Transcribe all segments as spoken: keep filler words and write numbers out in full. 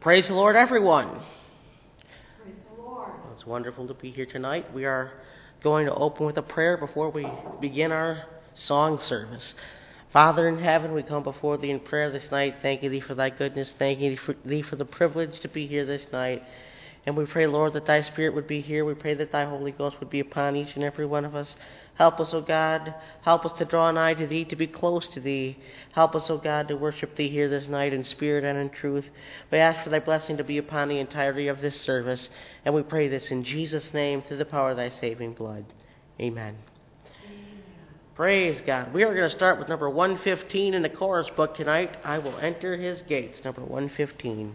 Praise the Lord, everyone. Praise the Lord. It's wonderful to be here tonight. We are going to open with a prayer before we begin our song service. Father in heaven, we come before thee in prayer this night, thanking thee for thy goodness, thanking thee for, thee for the privilege to be here this night. And we pray, Lord, that thy Spirit would be here. We pray that thy Holy Ghost would be upon each and every one of us. Help us, O God. Help us to draw nigh to thee, to be close to thee. Help us, O God, to worship thee here this night in spirit and in truth. We ask for thy blessing to be upon the entirety of this service. And we pray this in Jesus' name, through the power of thy saving blood. Amen. Amen. Praise God. We are going to start with number one fifteen in the chorus book tonight. I will enter his gates, number one fifteen.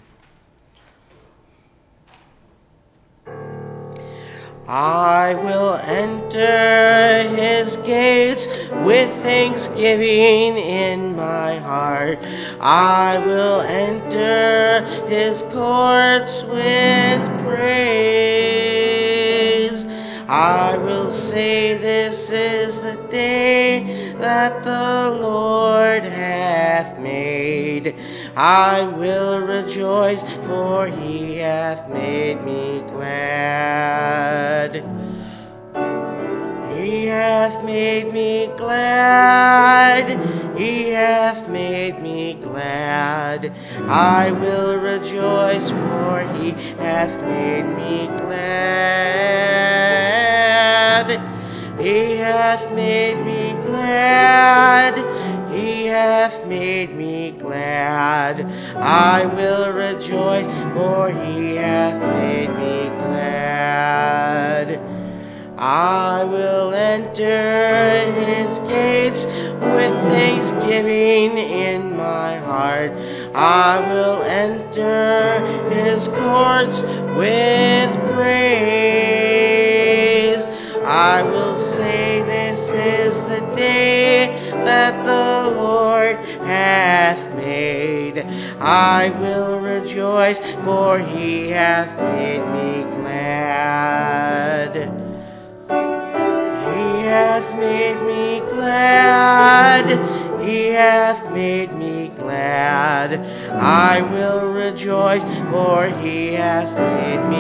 I will enter his gates with thanksgiving in my heart. I will enter his courts with praise. I will say, this is the day that the Lord hath made. I will rejoice, for he hath made me glad. He hath made me glad. He hath made me glad. I will rejoice, for he hath made me glad. He hath made me glad. He hath made me glad. I will rejoice, for he hath made me glad. I will enter his gates with thanksgiving in my heart. I will enter his courts with praise. I will say, this is the day that the Lord hath made. I will rejoice, for he hath made me glad. He hath made me glad. He hath made me glad. I will rejoice, for he hath made me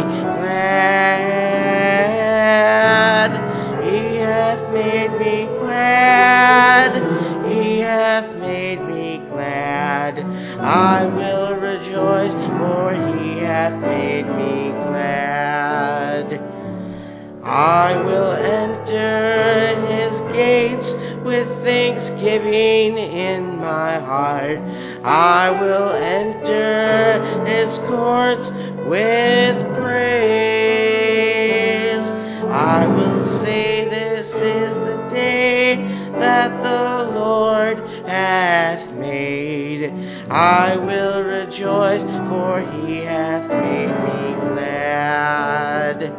glad. He hath made me glad. He hath made me glad. I will rejoice, for he hath made me glad. I will enter his gates with thanksgiving in my heart. I will enter his courts with praise. I will say, this is the day that the Lord hath made. I will rejoice, for he hath made me glad.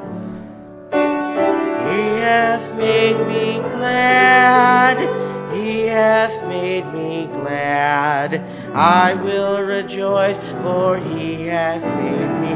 He hath made me glad. He hath made me glad. I will rejoice, for he hath made me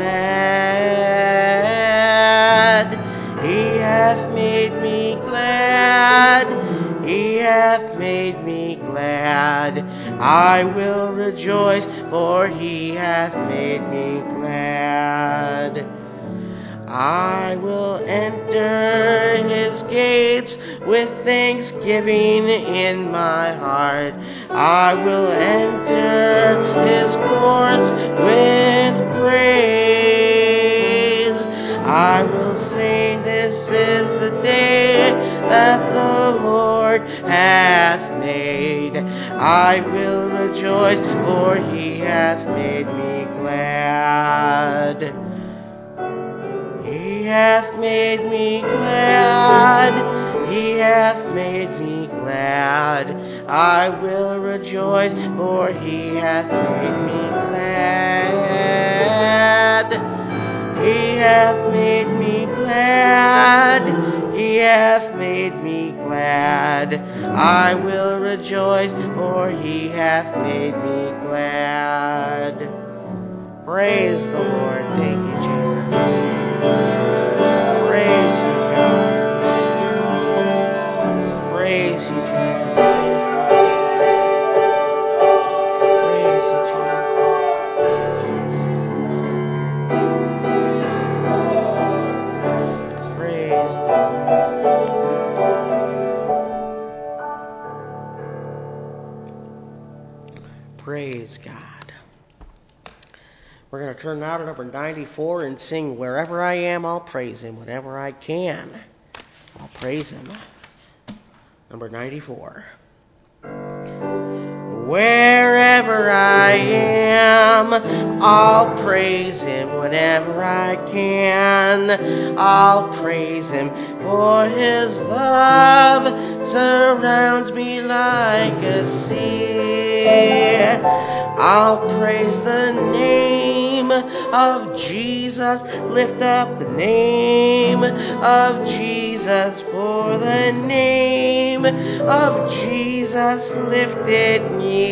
glad. He hath made me glad. He hath made me glad. I will rejoice, for he hath made me glad. I will enter his gates with thanksgiving in my heart. I will enter his courts with praise. I will say, this is the day that the Lord hath made. I will rejoice, for he hath made me glad. He hath made me glad. He hath made me glad. I will rejoice, for he hath made me glad. He hath made me glad. He hath made me glad. I will rejoice, for he hath made me glad. Praise the Lord. Thank you, Jesus. Praise you, God. Praise you, Jesus. Praise you, Jesus. turn now to number ninety-four and sing, Wherever I Am, I'll Praise Him. Whenever I can, I'll praise Him. Number ninety-four. Wherever I am, I'll praise Him. Whenever I can, I'll praise Him. For His love surrounds me like a sea. I'll praise the name of Jesus. Lift up the name of Jesus. For the name of Jesus lifted me.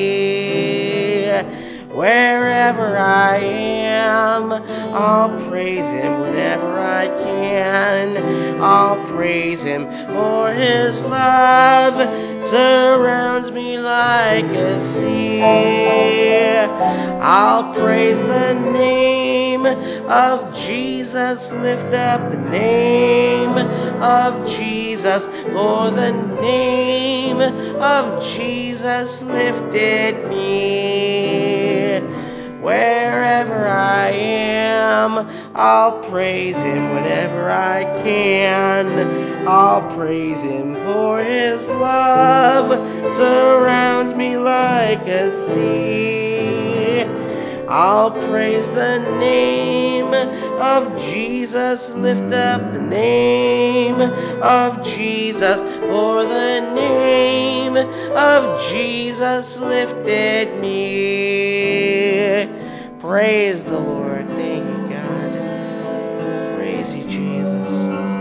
Wherever I am, I'll praise Him. Whenever I can, I'll praise Him. For His love surrounds me like a sea. I'll praise the name of Jesus. Lift up the name of Jesus. For the name of Jesus lifted me. Wherever I am, I'll praise Him. Whenever I can, I'll praise Him. For His love surrounds me like a sea. I'll praise the name of Jesus. Lift up the name of Jesus. For the name of Jesus lifted me. Praise the Lord. Thank you, God. Praise you, Jesus.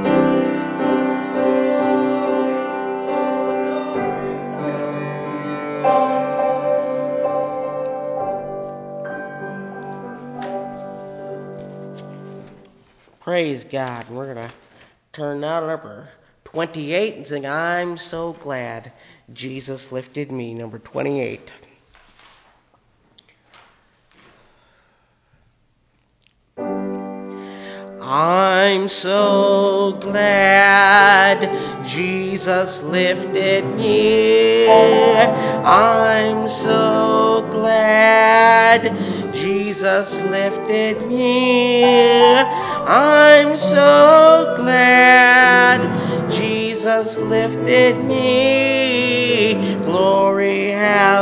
Praise God. And we're going to turn now to number twenty-eight and sing, I'm so glad Jesus lifted me. Number twenty-eight. I'm so glad Jesus lifted me. I'm so glad Jesus lifted me. I'm so glad Jesus lifted me. Glory,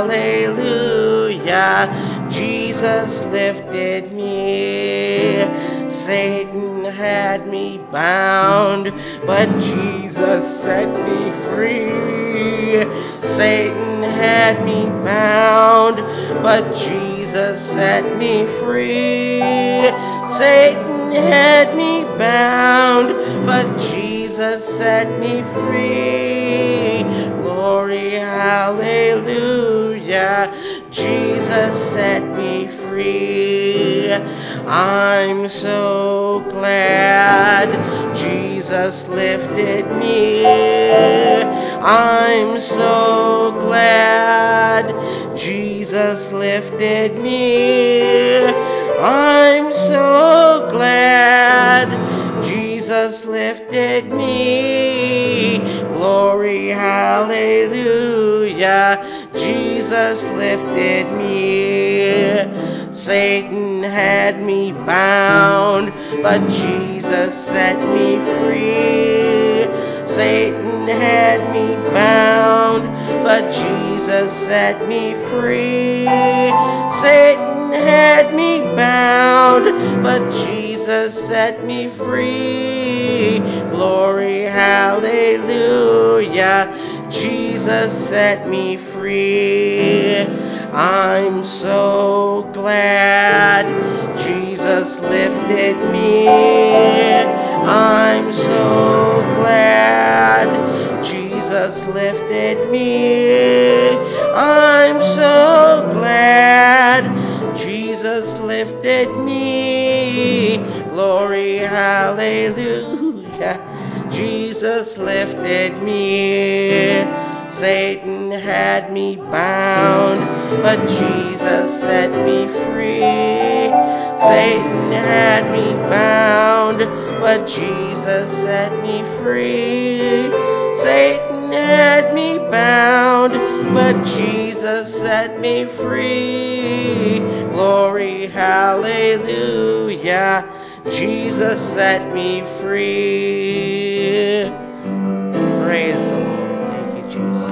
hallelujah. Jesus lifted me. Satan had me bound, but Jesus set me free. Satan had me bound, but Jesus set me free. Satan had me bound, but Jesus set me free. Glory, hallelujah. Jesus set me free. I'm so glad Jesus lifted me. I'm so glad Jesus lifted me. I'm so glad Jesus lifted me. Glory, hallelujah. Jesus lifted me. Satan had me bound, but Jesus set me free. Satan had me bound, but Jesus set me free. Satan had me bound, but Jesus set me free. Glory, hallelujah. Jesus set me free. I'm so glad Jesus lifted me. I'm so glad Jesus lifted me. I'm so glad Jesus lifted me. Glory, hallelujah. Jesus lifted me. Satan had me bound, but Jesus set me free. Satan had me bound, but Jesus set me free. Satan had me bound, but Jesus set me free. Glory, hallelujah, Jesus set me free. Praise the Lord. Thank you, Jesus.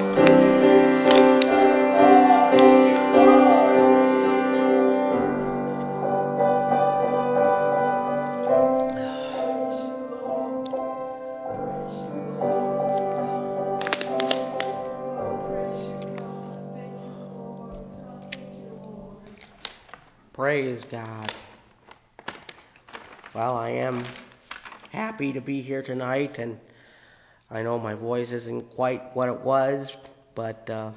Praise God. Well, I am happy to be here tonight, and I know my voice isn't quite what it was, but uh,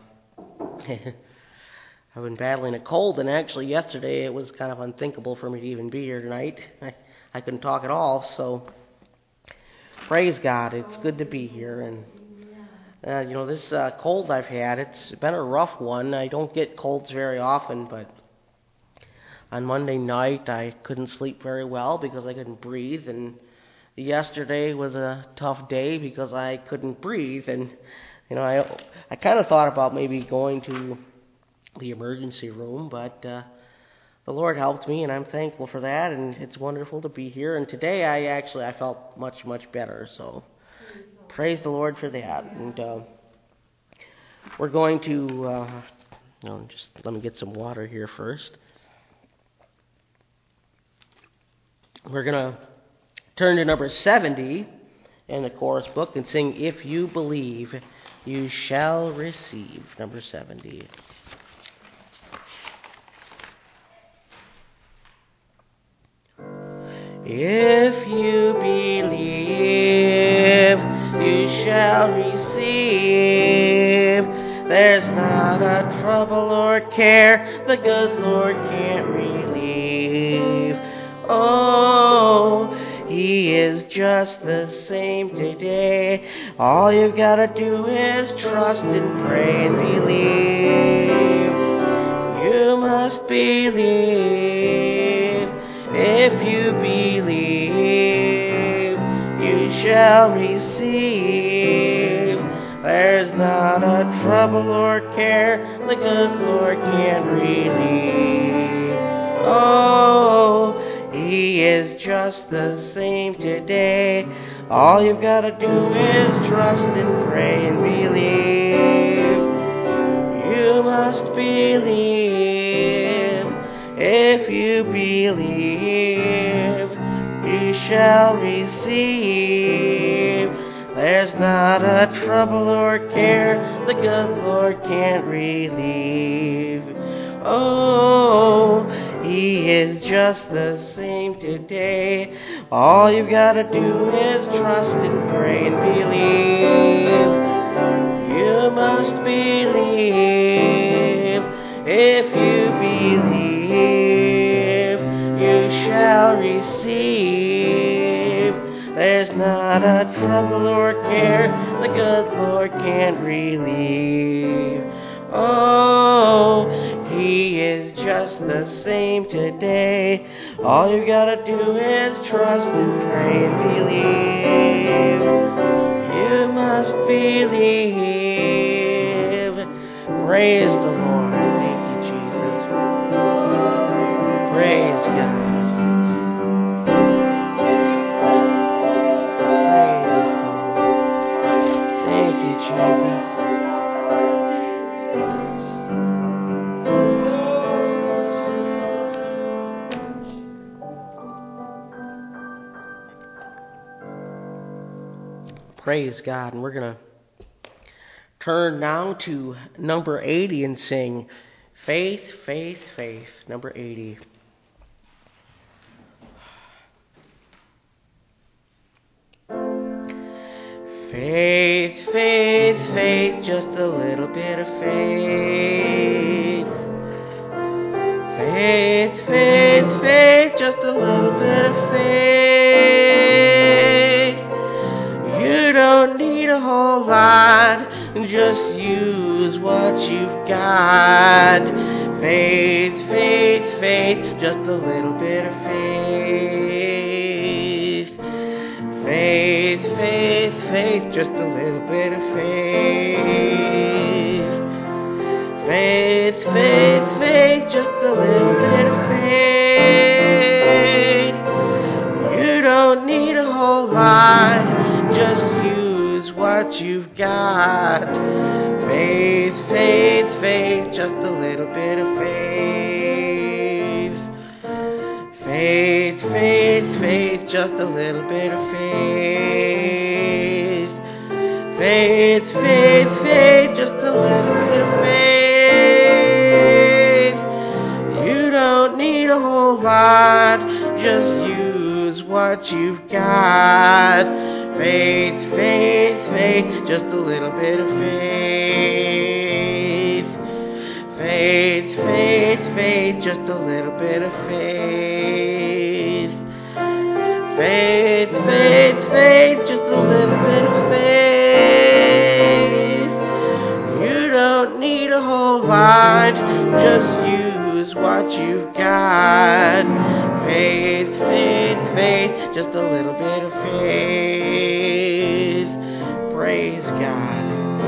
I've been battling a cold, and actually yesterday it was kind of unthinkable for me to even be here tonight. I, I couldn't talk at all, so praise God. It's good to be here, and uh, you know, this uh, cold I've had, it's been a rough one. I don't get colds very often, but on Monday night, I couldn't sleep very well because I couldn't breathe, and yesterday was a tough day because I couldn't breathe, and you know, I I kind of thought about maybe going to the emergency room, but uh, the Lord helped me, and I'm thankful for that, and it's wonderful to be here. And today, I actually I felt much much better, so praise the Lord for that. And uh, we're going to, uh, no, just let me get some water here first. We're going to turn to number seventy in the chorus book and sing, "If You Believe, You Shall Receive," number seventy. If you believe, you shall receive. There's not a trouble or care the good Lord can't relieve. Oh, He is just the same today. All you gotta do is trust and pray and believe. You must believe. If you believe, you shall receive. There's not a trouble or care the good Lord can't relieve. Oh, He is just the same today. All you've got to do is trust and pray and believe. You must believe. If you believe, you shall receive. There's not a trouble or care the good Lord can't relieve. Oh, He is just the same today. All you've got to do is trust and pray and believe. You must believe. If you believe, you shall receive. There's not a trouble or care the good Lord can't relieve. Oh, He is just the same today. All you gotta do is trust and pray and believe. You must believe. Praise the Lord. Thank you, Jesus. Praise God. Praise the Lord. Thank you, Jesus. Praise God. And we're going to turn now to number eighty and sing Faith, Faith, Faith, number eighty. Faith, faith, faith, just a little bit of faith. Faith, faith, faith, just a little bit of faith. You don't need a whole lot, just use what you've got. Faith, faith, faith, just a little bit of faith. Faith, faith, faith, just a little bit of faith. Faith, faith, faith, just a little bit of faith. You don't need a whole lot, just use what you've got. Faith, faith, faith, just a little bit of faith. Faith, faith, faith, just a little bit of faith. Faith, faith, faith, just a little bit of faith. You don't need a whole lot, just use what you've got. Faith, faith, faith, just a little bit of faith. Faith, faith, faith, just a little bit of faith. Faith, faith, faith, just a little bit of faith. You don't need a whole lot, just use what you've got. Faith, faith, faith, just a little bit of faith. Praise God.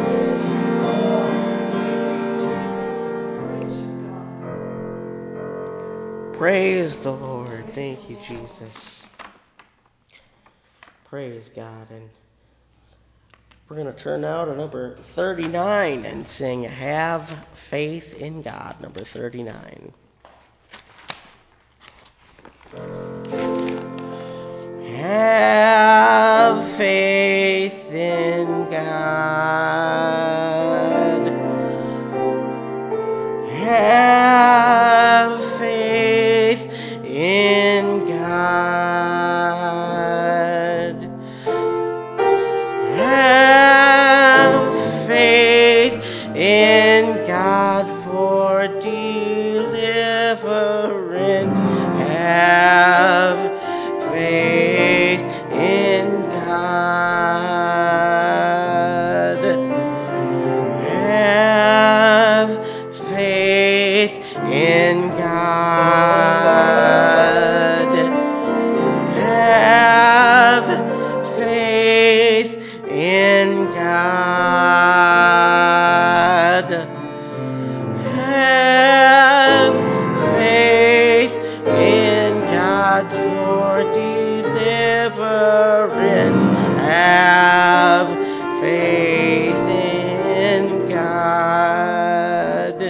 Praise the Lord. Thank you, Jesus. Praise God. And we're going to turn now to number thirty-nine and sing Have Faith in God, number thirty-nine. Have faith in God. Have faith in God. Have faith in God for deliverance. Have faith in God. Have faith in God. Have faith in God. Have faith in God for deliverance. Have faith in God.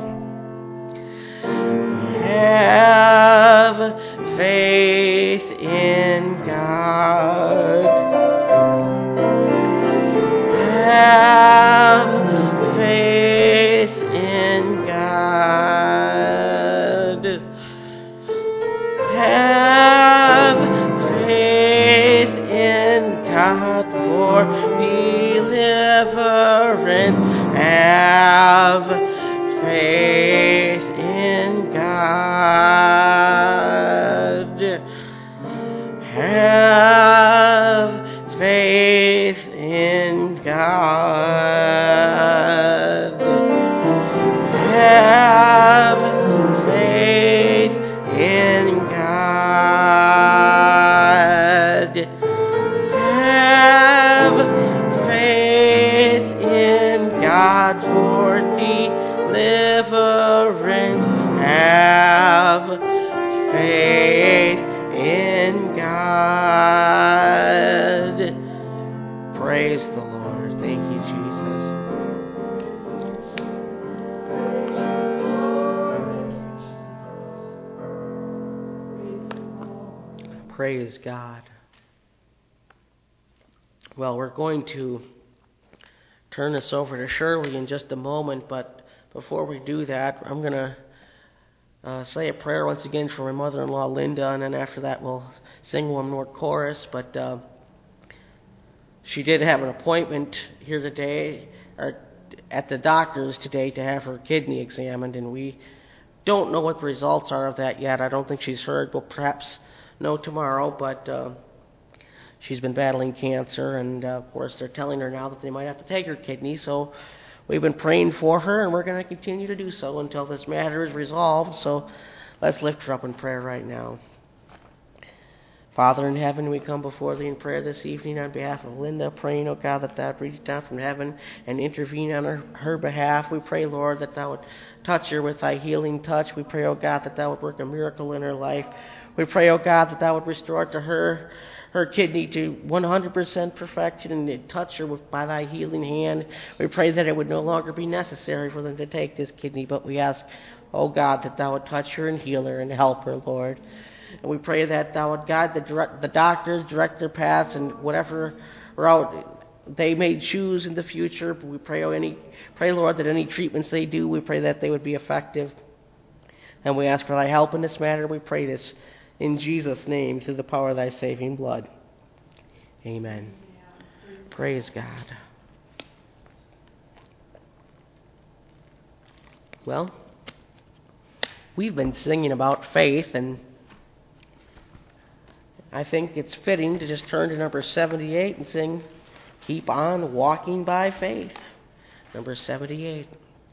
Have faith in God. Have faith in God. Have faith in God for deliverance. Have faith in God. Have faith in God. Have faith in God. Have faith in God for deliverance. Have faith in God. Praise the Lord. Thank you, Jesus. Praise God. Well, we're going to turn this over to Shirley in just a moment, but before we do that, I'm going to uh, say a prayer once again for my mother-in-law, Linda, and then after that we'll sing one more chorus. But uh, she did have an appointment here today, or at the doctor's today, to have her kidney examined, and we don't know what the results are of that yet. I don't think she's heard. We'll perhaps know tomorrow, but uh, she's been battling cancer, and uh, of course they're telling her now that they might have to take her kidney, so we've been praying for her, and we're going to continue to do so until this matter is resolved. So let's lift her up in prayer right now. Father in heaven, we come before thee in prayer this evening on behalf of Linda, praying, oh God, that thou would reach down from heaven and intervene on her, her behalf. We pray, Lord, that thou would touch her with thy healing touch. We pray, oh God, that thou would work a miracle in her life. We pray, oh God, that thou would restore to her her kidney to one hundred percent perfection and touch her with, by thy healing hand. We pray that it would no longer be necessary for them to take this kidney, but we ask, oh God, that thou would touch her and heal her and help her, Lord. And we pray that thou would guide the, direct, the doctors, direct their paths, and whatever route they may choose in the future. We pray, oh, any, pray, Lord, that any treatments they do, we pray that they would be effective. And we ask for thy help in this matter. We pray this in Jesus' name through the power of thy saving blood. Amen. Praise God. Well, we've been singing about faith, and I think it's fitting to just turn to number seventy-eight and sing, Keep On Walking by Faith. Number seventy-eight.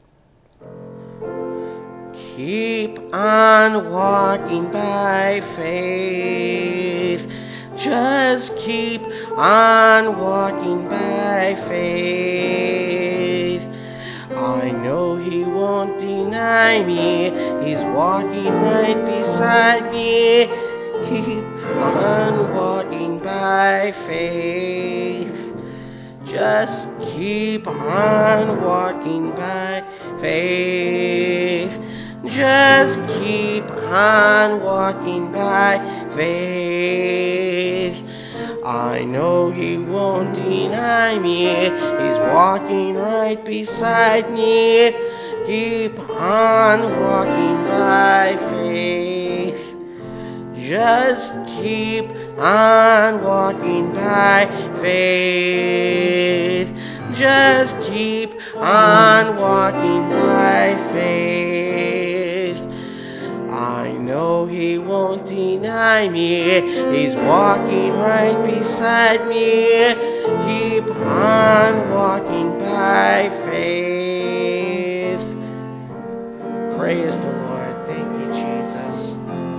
Keep on walking by faith. Just keep on walking by faith. I know he won't deny me. He's walking right beside me. Keep on walking by faith. Just keep on walking by faith. Just keep on walking by faith. I know he won't deny me. He's walking right beside me. Keep on walking by faith. Just keep on walking by faith. Just keep on walking by faith. I know he won't deny me. He's walking right beside me. Keep on walking by faith. Praise the Lord. Thank you, Jesus.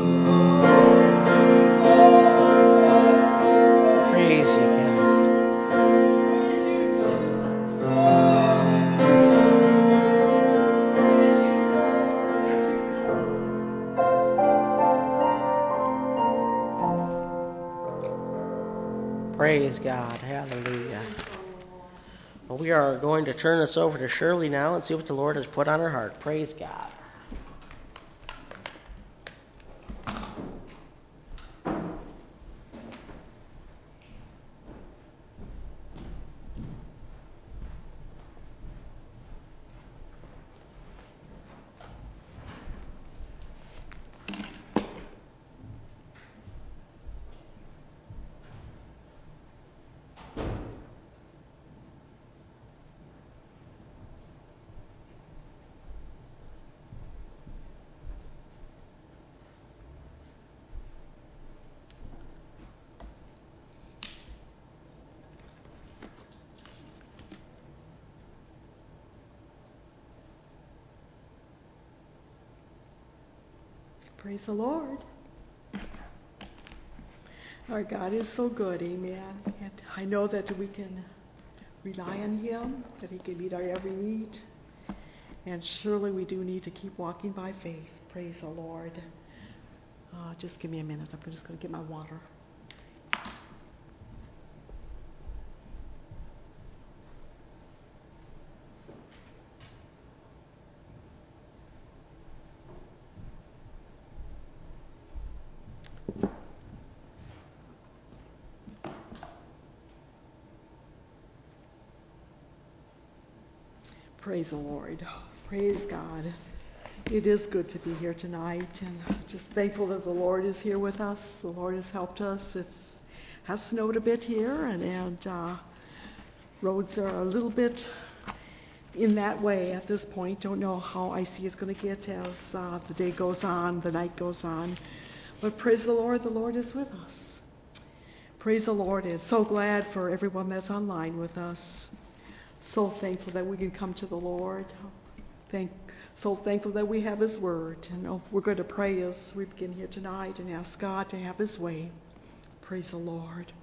Praise you, God. Praise God. Hallelujah. Well, we are going to turn this over to Shirley now and see what the Lord has put on her heart. Praise God. Praise the Lord. Our God is so good, amen. And I know that we can rely on him, that he can meet our every need. And surely we do need to keep walking by faith. Praise the Lord. Uh, just give me a minute. I'm just going to get my water. Praise the Lord. Praise God. It is good to be here tonight, and just thankful that the Lord is here with us. The Lord has helped us. It has snowed a bit here, and, and uh, roads are a little bit in that way at this point. Don't know how icy it's going to get as uh, the day goes on, the night goes on. But praise the Lord, the Lord is with us. Praise the Lord. And so glad for everyone that's online with us. So thankful that we can come to the Lord. Thank, so thankful that we have his word. And we're going to pray as we begin here tonight and ask God to have his way. Praise the Lord.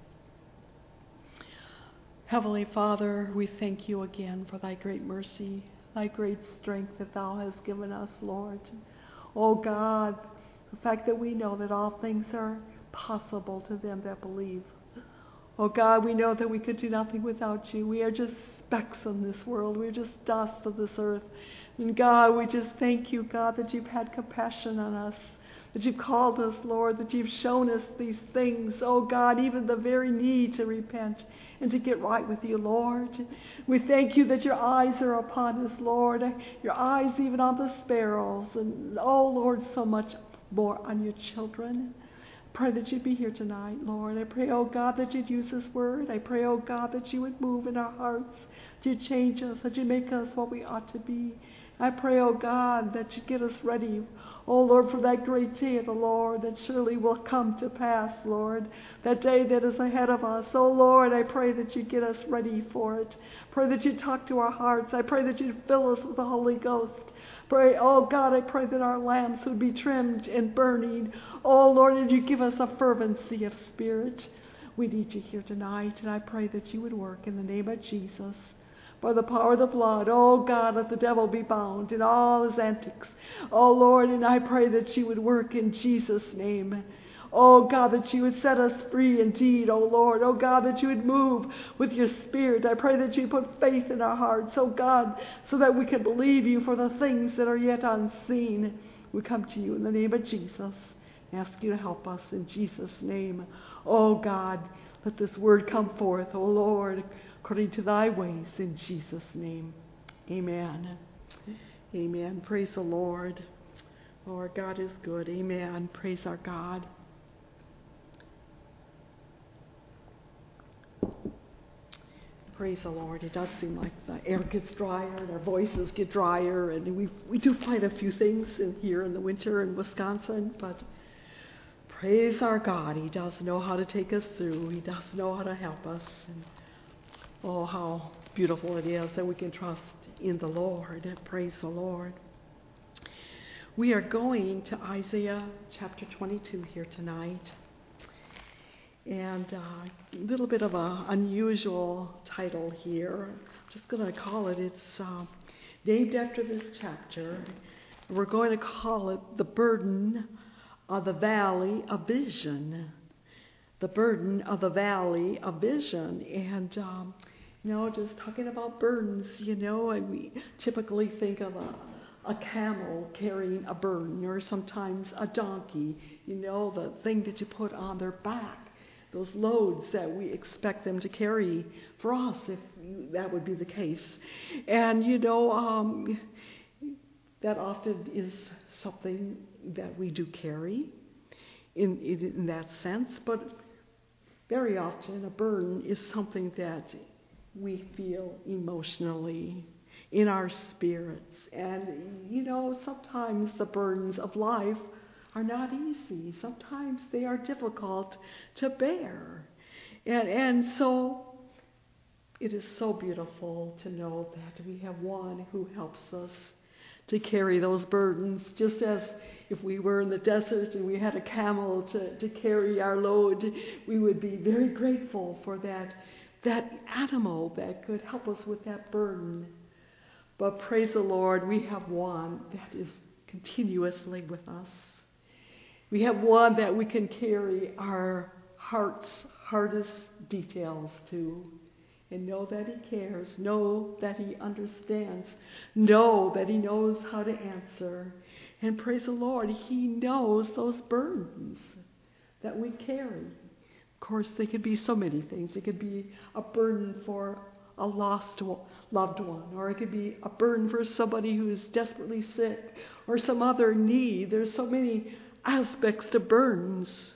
Heavenly Father, we thank you again for thy great mercy, thy great strength that thou hast given us, Lord. Oh God, the fact that we know that all things are possible to them that believe. Oh God, we know that we could do nothing without you. We are just specks on this world. We're just dust of this earth. And God, we just thank you, God, that you've had compassion on us, that you've called us, Lord, that you've shown us these things. Oh God, even the very need to repent and to get right with you, Lord. We thank you that your eyes are upon us, Lord. Your eyes even on the sparrows. And oh Lord, so much more on your children. Pray that you'd be here tonight, Lord. I pray, oh God, that you'd use this word. I pray, oh God, that you would move in our hearts, that you'd change us, that you'd make us what we ought to be. I pray, oh God, that you get us ready, oh Lord, for that great day of the Lord that surely will come to pass, Lord. That day that is ahead of us. Oh Lord, I pray that you get us ready for it. Pray that you talk to our hearts. I pray that you fill us with the Holy Ghost. Pray, oh God, I pray that our lamps would be trimmed and burning. Oh Lord, and you give us a fervency of spirit. We need you here tonight, and I pray that you would work in the name of Jesus. By the power of the blood, oh God, let the devil be bound in all his antics. Oh Lord, and I pray that you would work in Jesus' name. Oh God, that you would set us free indeed, oh Lord. Oh God, that you would move with your Spirit. I pray that you put faith in our hearts, oh God, so that we can believe you for the things that are yet unseen. We come to you in the name of Jesus. Ask you to help us in Jesus' name. Oh God, let this word come forth, oh Lord, according to thy ways, in Jesus' name. Amen. Amen. Praise the Lord. Oh, our God is good. Amen. Praise our God. Praise the Lord. It does seem like the air gets drier and our voices get drier, and we we do find a few things in here in the winter in Wisconsin, but praise our God. He does know how to take us through. He does know how to help us. And oh, how beautiful it is that we can trust in the Lord. Praise the Lord. We are going to Isaiah chapter twenty-two here tonight. And uh, a little bit of an unusual title here. I'm just going to call it, it's uh, named after this chapter. We're going to call it The Burden of the Valley of Vision. The Burden of the Valley of Vision. And, um, you know, just talking about burdens, you know, and we typically think of a a camel carrying a burden, or sometimes a donkey, you know, the thing that you put on their back. Those loads that we expect them to carry for us, if that would be the case. And, you know, um, that often is something that we do carry in, in, in that sense, but very often a burden is something that we feel emotionally in our spirits. And, you know, sometimes the burdens of life are not easy. Sometimes they are difficult to bear. And and so it is so beautiful to know that we have one who helps us to carry those burdens, just as if we were in the desert and we had a camel to, to carry our load, we would be very grateful for that, that animal that could help us with that burden. But praise the Lord, we have one that is continuously with us. We have one that we can carry our heart's hardest details to, and know that he cares, know that he understands, know that he knows how to answer. And praise the Lord, he knows those burdens that we carry. Of course, they could be so many things. It could be a burden for a lost loved one, or it could be a burden for somebody who is desperately sick, or some other need. There's so many aspects to burdens.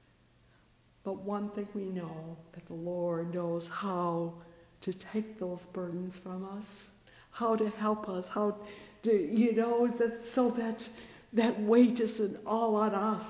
But one thing we know, that the Lord knows how to take those burdens from us, how to help us, how to, you know, that so that that weight isn't all on us.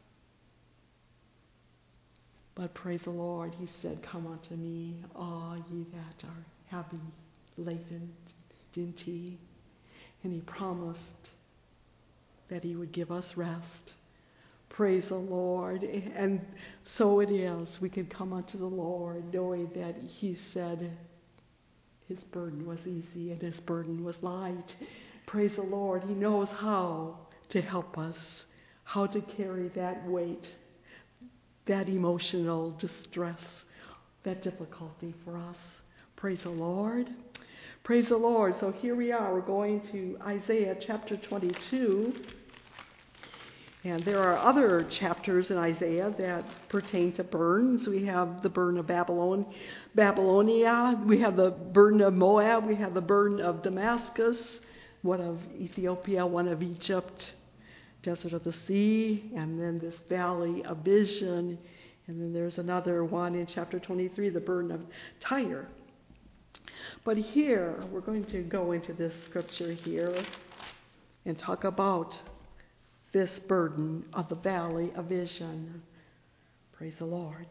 But praise the Lord, he said, "Come unto me, all ye that are heavy laden," didn't he? And he promised that he would give us rest. Praise the Lord. And so it is. We can come unto the Lord knowing that He said His burden was easy and His burden was light. Praise the Lord. He knows how to help us, how to carry that weight, that emotional distress, that difficulty for us. Praise the Lord. Praise the Lord. So here we are. We're going to Isaiah chapter twenty-two. And there are other chapters in Isaiah that pertain to burdens. We have the burden of Babylon, Babylonia. We have the burden of Moab. We have the burden of Damascus, one of Ethiopia, one of Egypt, desert of the sea, and then this valley of vision. And then there's another one in chapter twenty-three, the burden of Tyre. But here, we're going to go into this scripture here and talk about this burden of the valley of vision. Praise the Lord.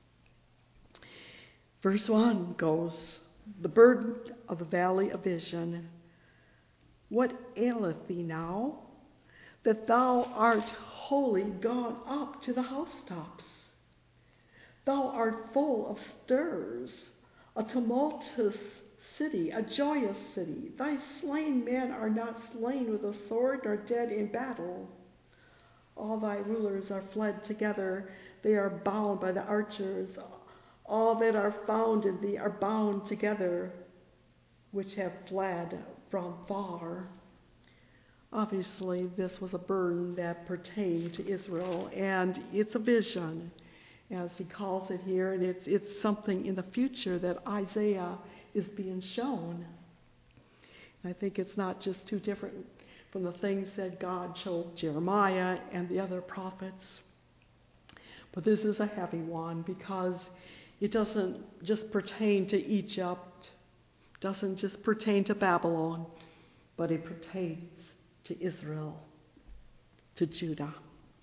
Verse one goes, the burden of the valley of vision. What aileth thee now, that thou art wholly gone up to the housetops? Thou art full of stirs, a tumultuous city, a joyous city. Thy slain men are not slain with a sword, nor dead in battle. All thy rulers are fled together. They are bound by the archers. All that are found in thee are bound together, which have fled from far. Obviously, this was a burden that pertained to Israel, and it's a vision, as he calls it here, and it's, it's something in the future that Isaiah is being shown. And I think it's not just too different from the things that God showed Jeremiah and the other prophets. But this is a heavy one because it doesn't just pertain to Egypt, doesn't just pertain to Babylon, but it pertains to Israel, to Judah.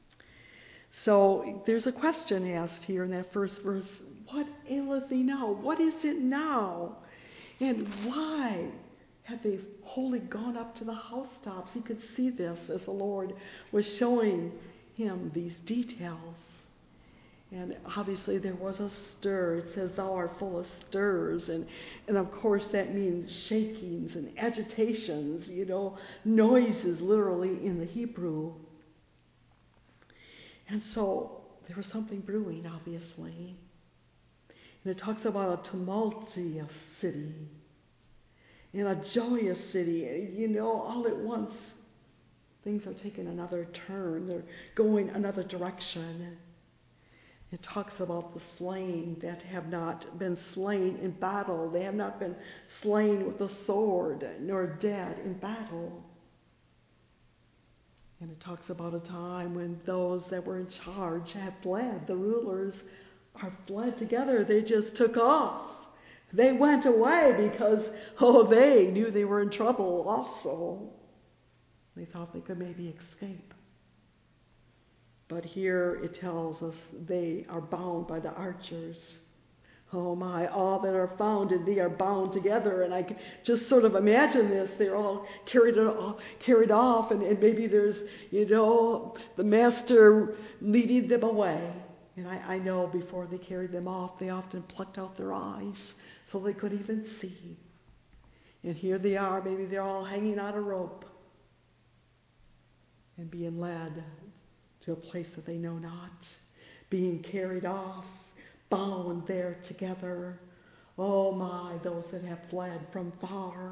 So there's a question asked here in that first verse, what aileth thee now? What is it now? And why had they wholly gone up to the housetops? He could see this as the Lord was showing him these details. And obviously there was a stir. It says, thou art full of stirs. And, and of course that means shakings and agitations, you know, noises literally in the Hebrew. And so there was something brewing, obviously. And it talks about a tumultuous city and a joyous city. You know, all at once, things are taking another turn. They're going another direction. It talks about the slain that have not been slain in battle. They have not been slain with the sword, nor dead in battle. And it talks about a time when those that were in charge have fled. The rulers are fled together. They just took off. They went away because, oh, they knew they were in trouble also. They thought they could maybe escape. But here it tells us they are bound by the archers. Oh my, all that are found in thee are bound together. And I can just sort of imagine this. They're all carried off, carried off and, and maybe there's, you know, the master leading them away. And I, I know before they carried them off, they often plucked out their eyes so they couldn't even see. And here they are, maybe they're all hanging on a rope and being led to a place that they know not, being carried off, bound there together. Oh my, those that have fled from far.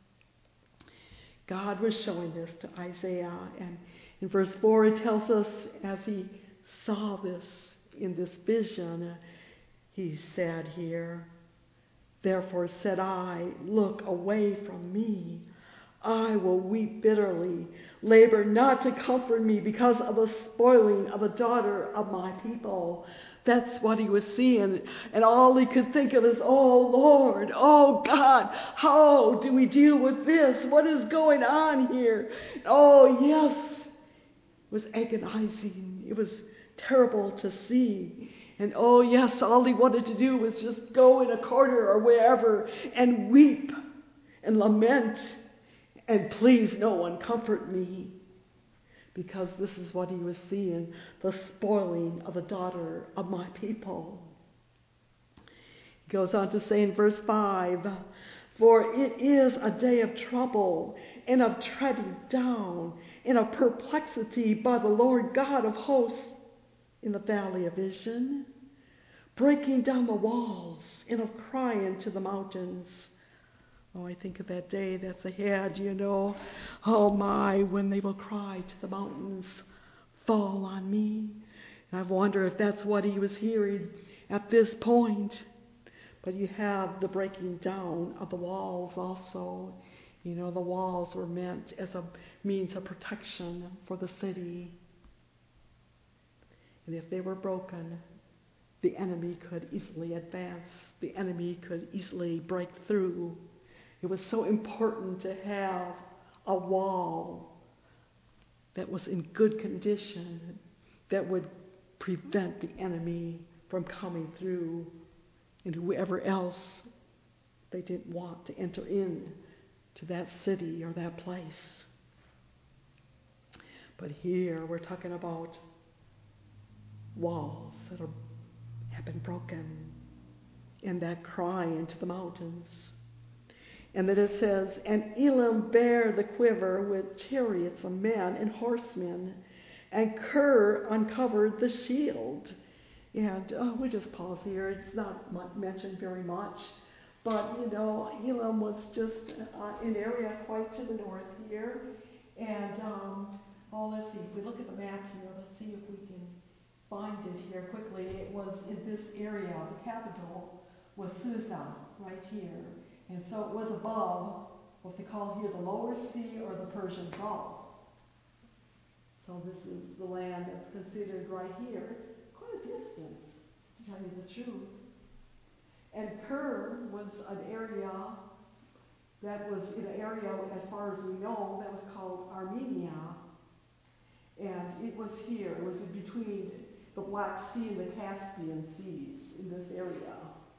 God was showing this to Isaiah, and in verse four it tells us as he saw this in this vision, he said here, therefore said I, look away from me. I will weep bitterly, labor not to comfort me because of the spoiling of the daughter of my people. That's what he was seeing. And all he could think of is, oh Lord, oh God, how do we deal with this? What is going on here? Oh yes, it was agonizing. It was terrible to see. And oh yes, all he wanted to do was just go in a corner or wherever and weep and lament and please no one comfort me. because this is what he was seeing, the spoiling of the daughter of my people. He goes on to say in verse five, for it is a day of trouble and of treading down and of perplexity by the Lord God of hosts in the valley of vision, breaking down the walls and of crying to the mountains. Oh, I think of that day that's ahead, you know. Oh my, when they will cry to the mountains, fall on me. And I wonder if that's what he was hearing at this point. But you have the breaking down of the walls also. You know, the walls were meant as a means of protection for the city. And if they were broken, the enemy could easily advance. The enemy could easily break through. It was so important to have a wall that was in good condition that would prevent the enemy from coming through, and whoever else they didn't want to enter in to that city or that place. But here we're talking about walls that are, have been broken, and that cry into the mountains. And then it says, and Elam bare the quiver with chariots of men and horsemen, and Ker uncovered the shield. And uh, we just pause here. It's not much, mentioned very much. But, you know, Elam was just uh, an area quite to the north here. And, um, oh, let's see. If we look at the map here, let's see if we can find it here quickly. It was in this area. The capital was Susa, right here. And so it was above what they call here the Lower Sea or the Persian Gulf. So this is the land that's considered right here. It's quite a distance, to tell you the truth. And Ker was an area that was in an area, as far as we know, that was called Armenia. And it was here. It was in between the Black Sea and the Caspian Seas in this area.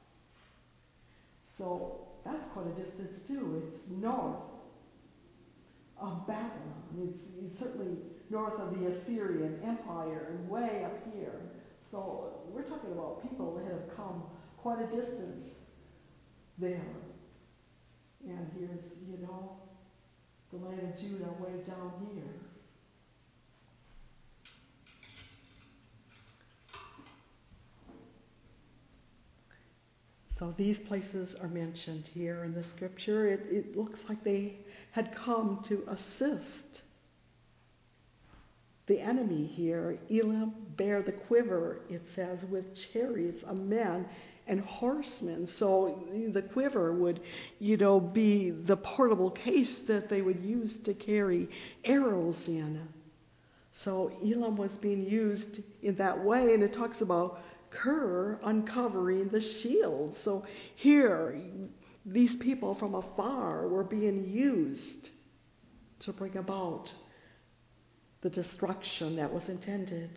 So that's quite a distance too. It's north of Babylon. It's, it's certainly north of the Assyrian Empire and way up here. So we're talking about people that have come quite a distance there. And here's, you know, the land of Judah way down here. So these places are mentioned here in the scripture. It, it looks like they had come to assist the enemy here. Elam bare the quiver, it says, with chariots of men and horsemen. So the quiver would, you know, be the portable case that they would use to carry arrows in. So Elam was being used in that way, and it talks about Ker uncovering the shield. So here, these people from afar were being used to bring about the destruction that was intended.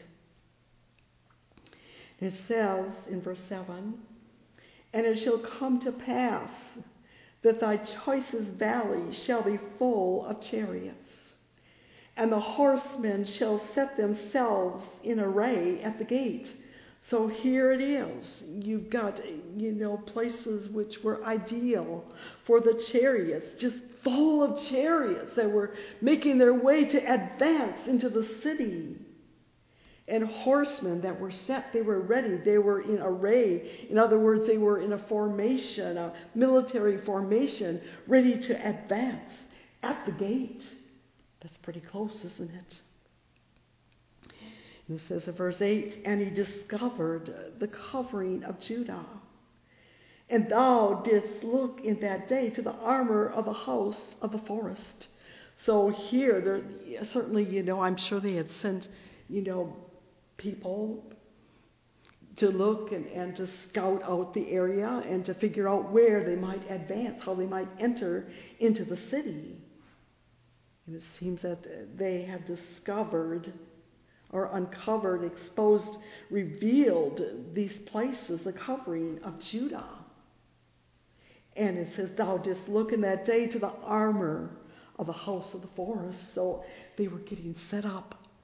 It says in verse seven, and it shall come to pass that thy choicest valley shall be full of chariots, and the horsemen shall set themselves in array at the gate. So here it is. You've got, you know, places which were ideal for the chariots, just full of chariots that were making their way to advance into the city. And horsemen that were set, they were ready, they were in array. In other words, they were in a formation, a military formation, ready to advance at the gate. That's pretty close, isn't it? And it says in verse eight, and he discovered the covering of Judah. And thou didst look in that day to the armor of the house of the forest. So here, there, certainly, you know, I'm sure they had sent, you know, people to look and, and to scout out the area and to figure out where they might advance, how they might enter into the city. And it seems that they have discovered or uncovered, exposed, revealed these places, the covering of Judah. And it says, thou didst look in that day to the armor of the house of the forest. So they were getting set up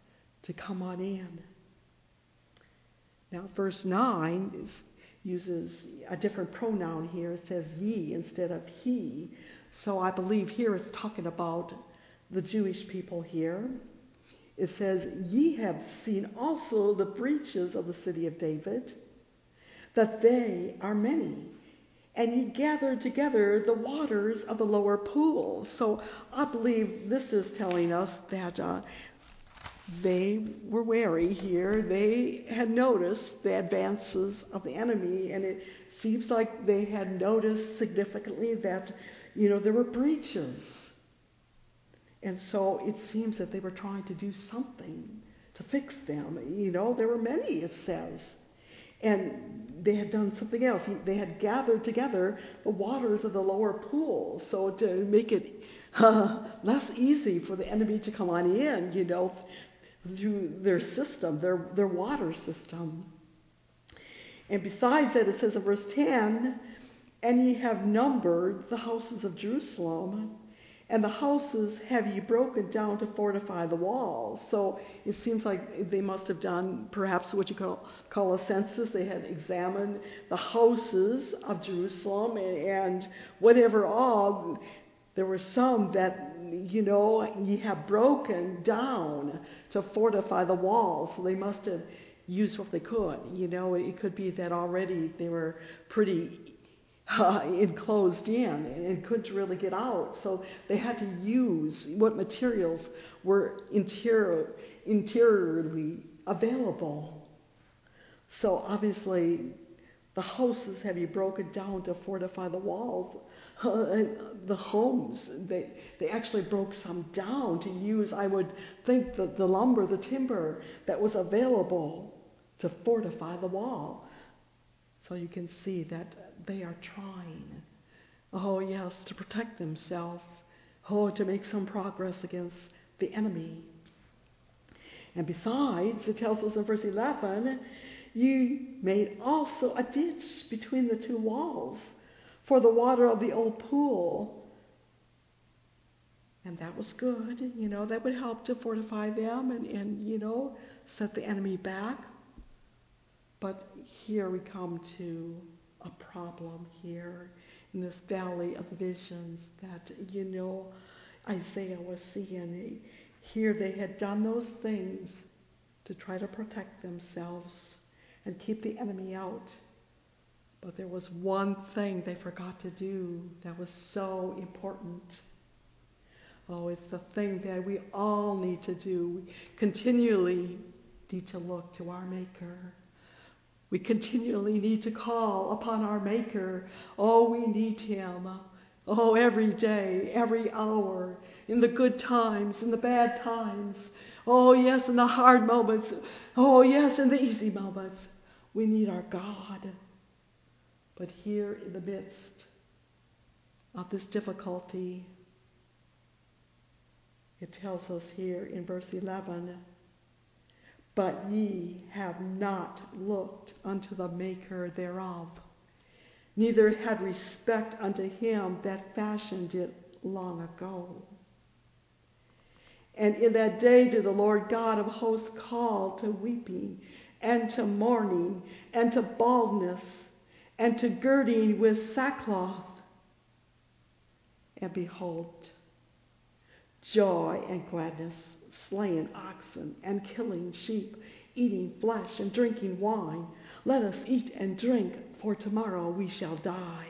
to come on in. Now, verse nine is, uses a different pronoun here. It says ye instead of he. So I believe here it's talking about the Jewish people here. It says, ye have seen also the breaches of the city of David, that they are many. And ye gathered together the waters of the lower pool. So I believe this is telling us that uh, they were wary here. They had noticed the advances of the enemy, and it seems like they had noticed significantly that, you know, there were breaches. And so it seems that they were trying to do something to fix them. You know, there were many, it says. And they had done something else. They had gathered together the waters of the lower pool, so to make it uh, less easy for the enemy to come on in, you know, through their system, their, their water system. And besides that, it says in verse ten, and ye have numbered the houses of Jerusalem, and the houses have ye broken down to fortify the walls. So it seems like they must have done perhaps what you call, call a census. They had examined the houses of Jerusalem, and, and whatever all, there were some that, you know, ye have broken down to fortify the walls. So they must have used what they could. You know, it could be that already they were pretty Uh, enclosed in and couldn't really get out. So they had to use what materials were interior, interiorly available. So obviously the houses have you broken down to fortify the walls. Uh, the homes, they, they actually broke some down to use, I would think, the, the lumber, the timber that was available to fortify the wall. So you can see that they are trying, oh yes, to protect themselves, oh, to make some progress against the enemy. And besides, it tells us in verse eleven, you made also a ditch between the two walls for the water of the old pool. And that was good, you know, that would help to fortify them and, and you know, set the enemy back. But here we come to a problem here in this valley of visions that, you know, Isaiah was seeing. Here they had done those things to try to protect themselves and keep the enemy out. But there was one thing they forgot to do that was so important. Oh, it's the thing that we all need to do. We continually need to look to our Maker. We continually need to call upon our Maker. Oh, we need Him. Oh, every day, every hour, in the good times, in the bad times. Oh, yes, in the hard moments. Oh, yes, in the easy moments. We need our God. But here in the midst of this difficulty, it tells us here in verse eleven, but ye have not looked unto the Maker thereof, neither had respect unto him that fashioned it long ago. And in that day did the Lord God of hosts call to weeping, and to mourning, and to baldness, and to girding with sackcloth. And behold, joy and gladness, slaying oxen and killing sheep, eating flesh and drinking wine. Let us eat and drink, for tomorrow we shall die.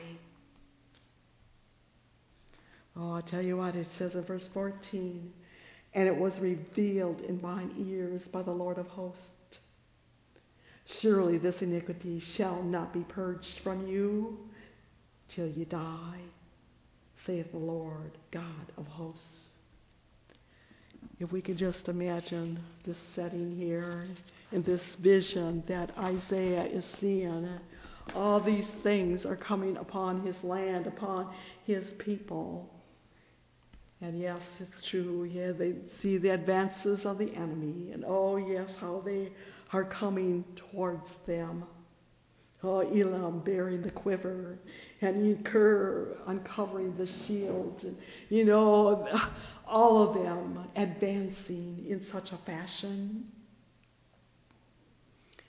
Oh, I tell you what, it says in verse fourteen, and it was revealed in mine ears by the Lord of hosts. Surely this iniquity shall not be purged from you till you die, saith the Lord God of hosts. If we could just imagine this setting here, in this vision that Isaiah is seeing, all these things are coming upon his land, upon his people. And yes, it's true, yeah, they see the advances of the enemy, and oh yes, how they are coming towards them. Oh, Elam bearing the quiver, and Ker uncovering the shield, and you know, all of them advancing in such a fashion.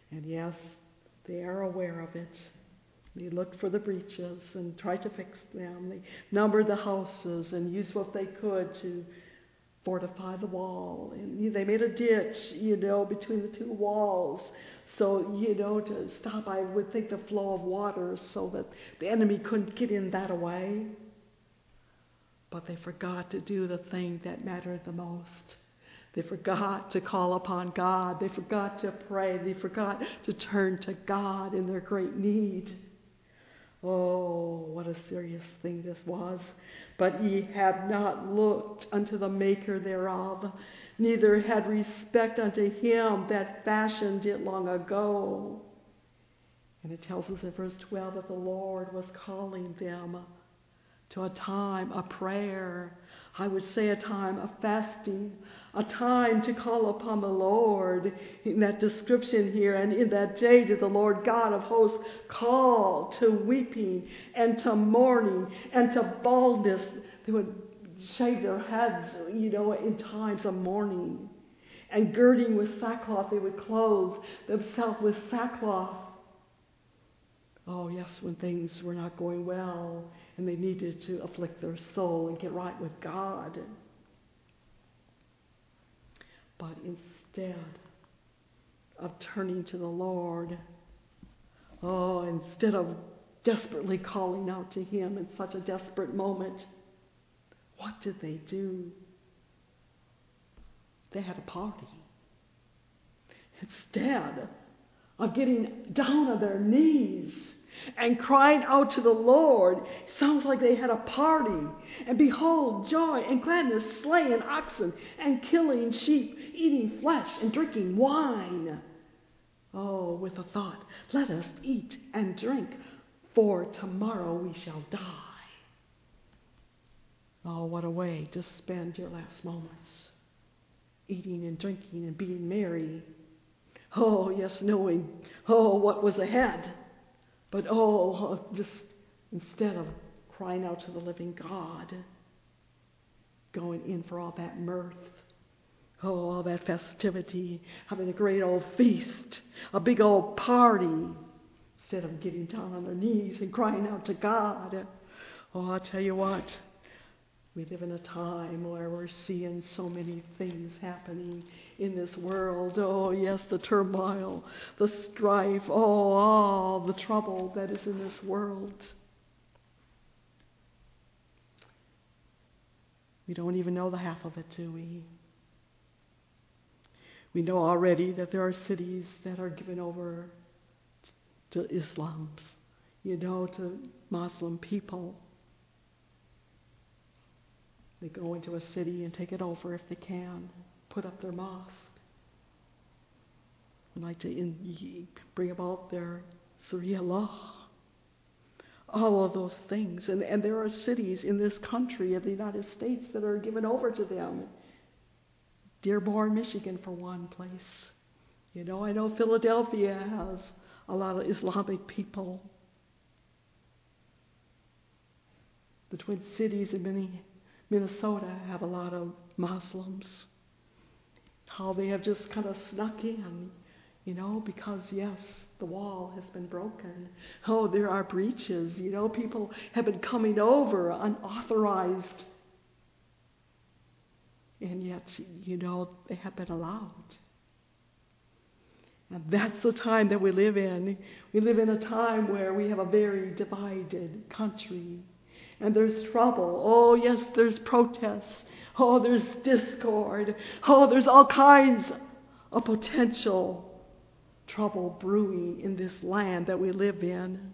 And yes, they are aware of it. They looked for the breaches and tried to fix them. They numbered the houses and used what they could to fortify the wall. And they made a ditch, you know, between the two walls. So, you know, to stop, I would think, the flow of water so that the enemy couldn't get in that way. But they forgot to do the thing that mattered the most. They forgot to call upon God. They forgot to pray. They forgot to turn to God in their great need. Oh, what a serious thing this was. But ye have not looked unto the Maker thereof, neither had respect unto him that fashioned it long ago. And it tells us in verse twelve that the Lord was calling them to a time of prayer. I would say a time of fasting, a time to call upon the Lord. In that description here, and in that day did the Lord God of hosts call to weeping and to mourning and to baldness. They would shave their heads, you know, in times of mourning. And girding with sackcloth, they would clothe themselves with sackcloth. Oh yes, when things were not going well and they needed to afflict their soul and get right with God. But instead of turning to the Lord, oh, instead of desperately calling out to him in such a desperate moment, what did they do? They had a party. Instead of getting down on their knees and crying out to the Lord, sounds like they had a party. And behold, joy and gladness, slaying oxen and killing sheep, eating flesh and drinking wine. Oh, with the thought, let us eat and drink, for tomorrow we shall die. Oh, what a way to spend your last moments. Eating and drinking and being merry. Oh, yes, knowing, oh, what was ahead. But, oh, just instead of crying out to the living God, going in for all that mirth, oh, all that festivity, having a great old feast, a big old party, instead of getting down on their knees and crying out to God. Oh, I'll tell you what. We live in a time where we're seeing so many things happening in this world. Oh, yes, the turmoil, the strife, oh, all the trouble that is in this world. We don't even know the half of it, do we? We know already that there are cities that are given over to Islam, you know, to Muslim people. They go into a city and take it over if they can, put up their mosque, and like to in, bring about their Sharia law. All of those things. And, and there are cities in this country of the United States that are given over to them. Dearborn, Michigan, for one place. You know, I know Philadelphia has a lot of Islamic people. The Twin Cities in many Minnesota have a lot of Muslims. How they have just kind of snuck in, you know, because yes, the wall has been broken. Oh, there are breaches, you know, people have been coming over unauthorized. And yet, you know, they have been allowed. And that's the time that we live in. We live in a time where we have a very divided country. And there's trouble. Oh, yes, there's protests. Oh, there's discord. Oh, there's all kinds of potential trouble brewing in this land that we live in.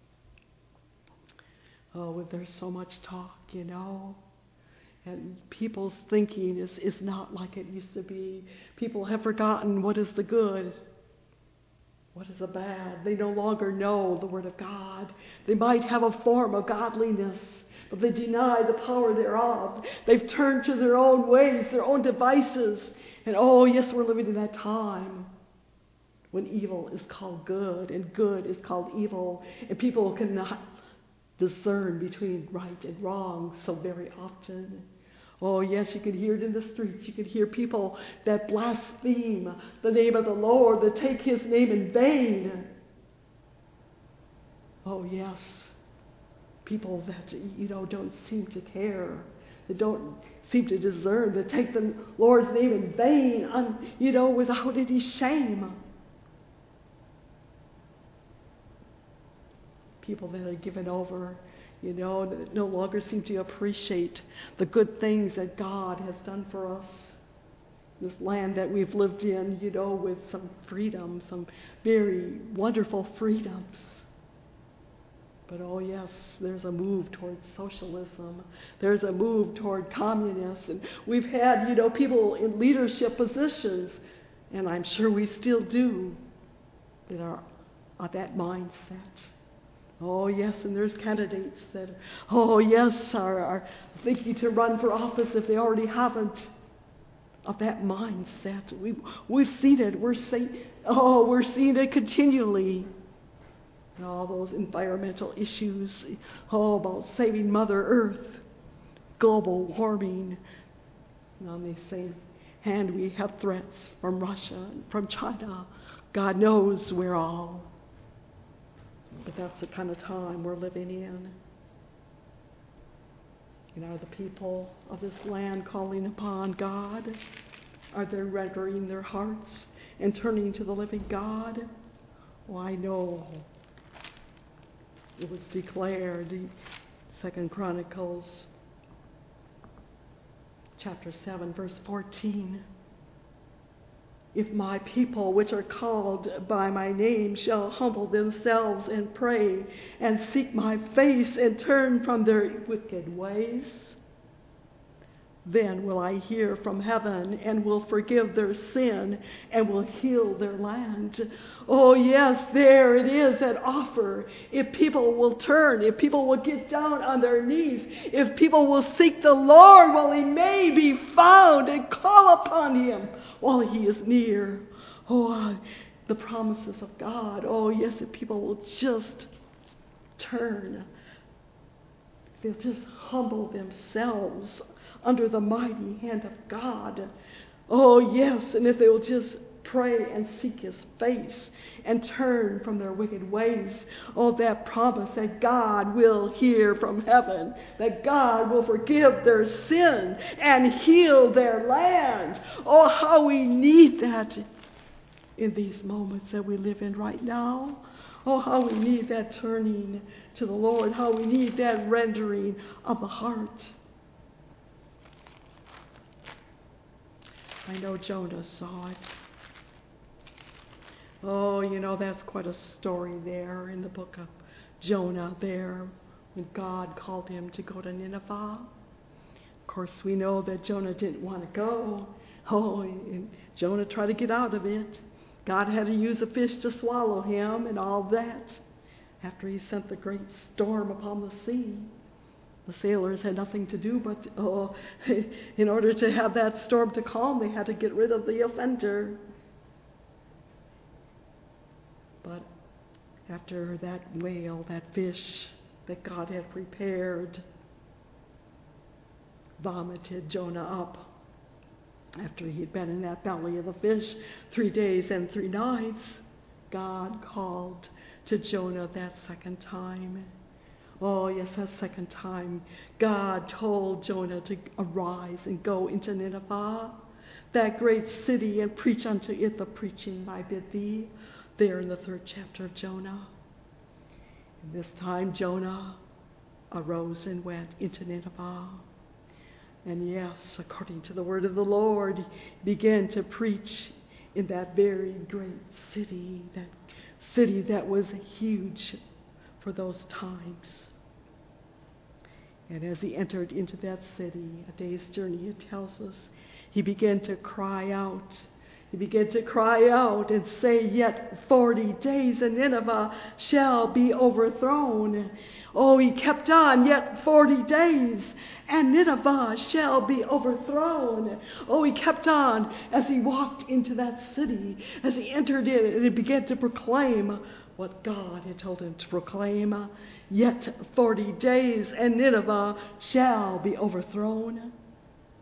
Oh, there's so much talk, you know. And people's thinking is, is not like it used to be. People have forgotten what is the good, what is the bad. They no longer know the Word of God. They might have a form of godliness, but they deny the power thereof. They've turned to their own ways, their own devices. And oh, yes, we're living in that time when evil is called good and good is called evil. And people cannot discern between right and wrong so very often. Oh, yes, you could hear it in the streets. You could hear people that blaspheme the name of the Lord, that take His name in vain. Oh, yes, people that, you know, don't seem to care, that don't seem to discern, that take the Lord's name in vain, un, you know, without any shame. People that are given over, you know, that no longer seem to appreciate the good things that God has done for us. This land that we've lived in, you know, with some freedom, some very wonderful freedoms. But oh yes, there's a move towards socialism. There's a move toward communists. And we've had, you know, people in leadership positions, and I'm sure we still do, that are of that mindset. Oh yes, and there's candidates that, oh yes, are, are thinking to run for office if they already haven't, of that mindset. We've, we've seen it. We're see, oh, we're seeing it continually. And all those environmental issues, oh, about saving Mother Earth, global warming. And on the same hand, we have threats from Russia and from China. God knows we're all. But that's the kind of time we're living in. And are the people of this land calling upon God? Are they rendering their hearts and turning to the living God? Oh, I know. It was declared in Second Chronicles chapter seven, verse fourteen. If my people, which are called by my name, shall humble themselves and pray and seek my face and turn from their wicked ways, then will I hear from heaven and will forgive their sin and will heal their land. Oh yes, there it is, that offer. If people will turn, if people will get down on their knees, if people will seek the Lord while He may be found and call upon Him while He is near. Oh, the promises of God. Oh yes, if people will just turn, they'll just humble themselves under the mighty hand of God. Oh yes, and if they will just pray and seek His face and turn from their wicked ways. Oh, that promise that God will hear from heaven, that God will forgive their sin and heal their land. Oh, how we need that in these moments that we live in right now. Oh, how we need that turning to the Lord, how we need that rendering of the heart. I know Jonah saw it. Oh, you know, that's quite a story there in the book of Jonah there, when God called him to go to Nineveh. Of course, we know that Jonah didn't want to go. Oh, and Jonah tried to get out of it. God had to use a fish to swallow him and all that after He sent the great storm upon the sea. The sailors had nothing to do but, oh, in order to have that storm to calm, they had to get rid of the offender. But after that whale, that fish that God had prepared, vomited Jonah up, after he had been in that belly of the fish three days and three nights, God called to Jonah that second time. Oh, yes, that second time, God told Jonah to arise and go into Nineveh, that great city, and preach unto it the preaching I bid thee, there in the third chapter of Jonah. And this time Jonah arose and went into Nineveh. And yes, according to the word of the Lord, he began to preach in that very great city, that city that was huge for those times. And as he entered into that city, a day's journey, it tells us, he began to cry out. He began to cry out and say, yet forty days and Nineveh shall be overthrown. Oh, he kept on, yet forty days and Nineveh shall be overthrown. Oh, he kept on as he walked into that city, as he entered in, and he began to proclaim what God had told him to proclaim. Yet forty days and Nineveh shall be overthrown.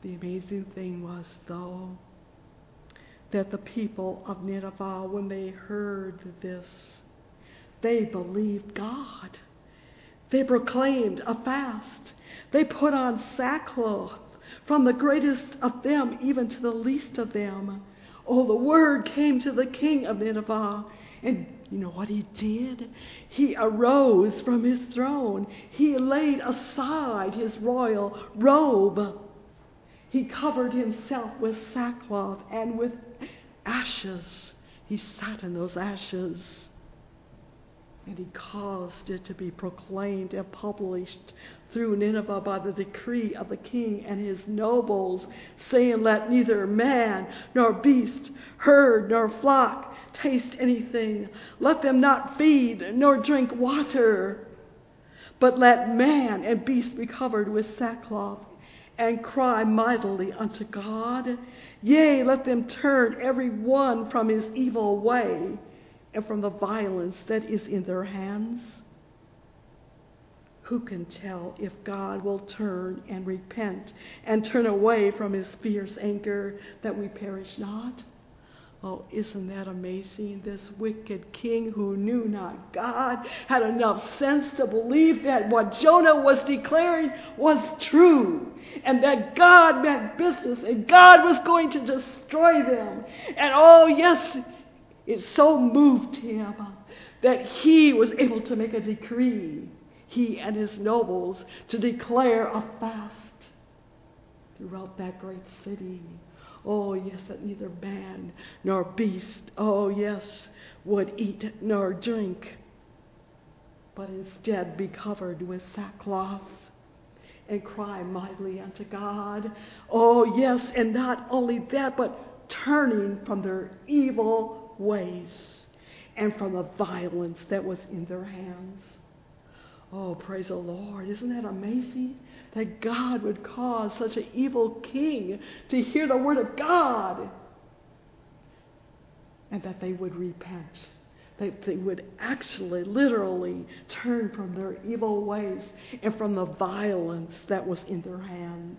The amazing thing was, though, that the people of Nineveh, when they heard this, they believed God. They proclaimed a fast. They put on sackcloth, from the greatest of them even to the least of them. Oh, the word came to the king of Nineveh, and you know what he did? He arose from his throne. He laid aside his royal robe. He covered himself with sackcloth and with ashes. He sat in those ashes. And he caused it to be proclaimed and published through Nineveh by the decree of the king and his nobles, saying, let neither man nor beast, herd nor flock taste anything. Let them not feed nor drink water. But let man and beast be covered with sackcloth and cry mightily unto God. Yea, let them turn every one from his evil way and from the violence that is in their hands. Who can tell if God will turn and repent and turn away from his fierce anger that we perish not? Oh, isn't that amazing? This wicked king who knew not God had enough sense to believe that what Jonah was declaring was true, and that God meant business, and God was going to destroy them. And oh yes, it so moved him that he was able to make a decree, he and his nobles, to declare a fast throughout that great city. Oh, yes, that neither man nor beast, oh, yes, would eat nor drink, but instead be covered with sackcloth and cry mightily unto God. Oh, yes, and not only that, but turning from their evil ways and from the violence that was in their hands. Oh, praise the Lord. Isn't that amazing? That God would cause such an evil king to hear the word of God, and that they would repent. That they would actually, literally turn from their evil ways and from the violence that was in their hands.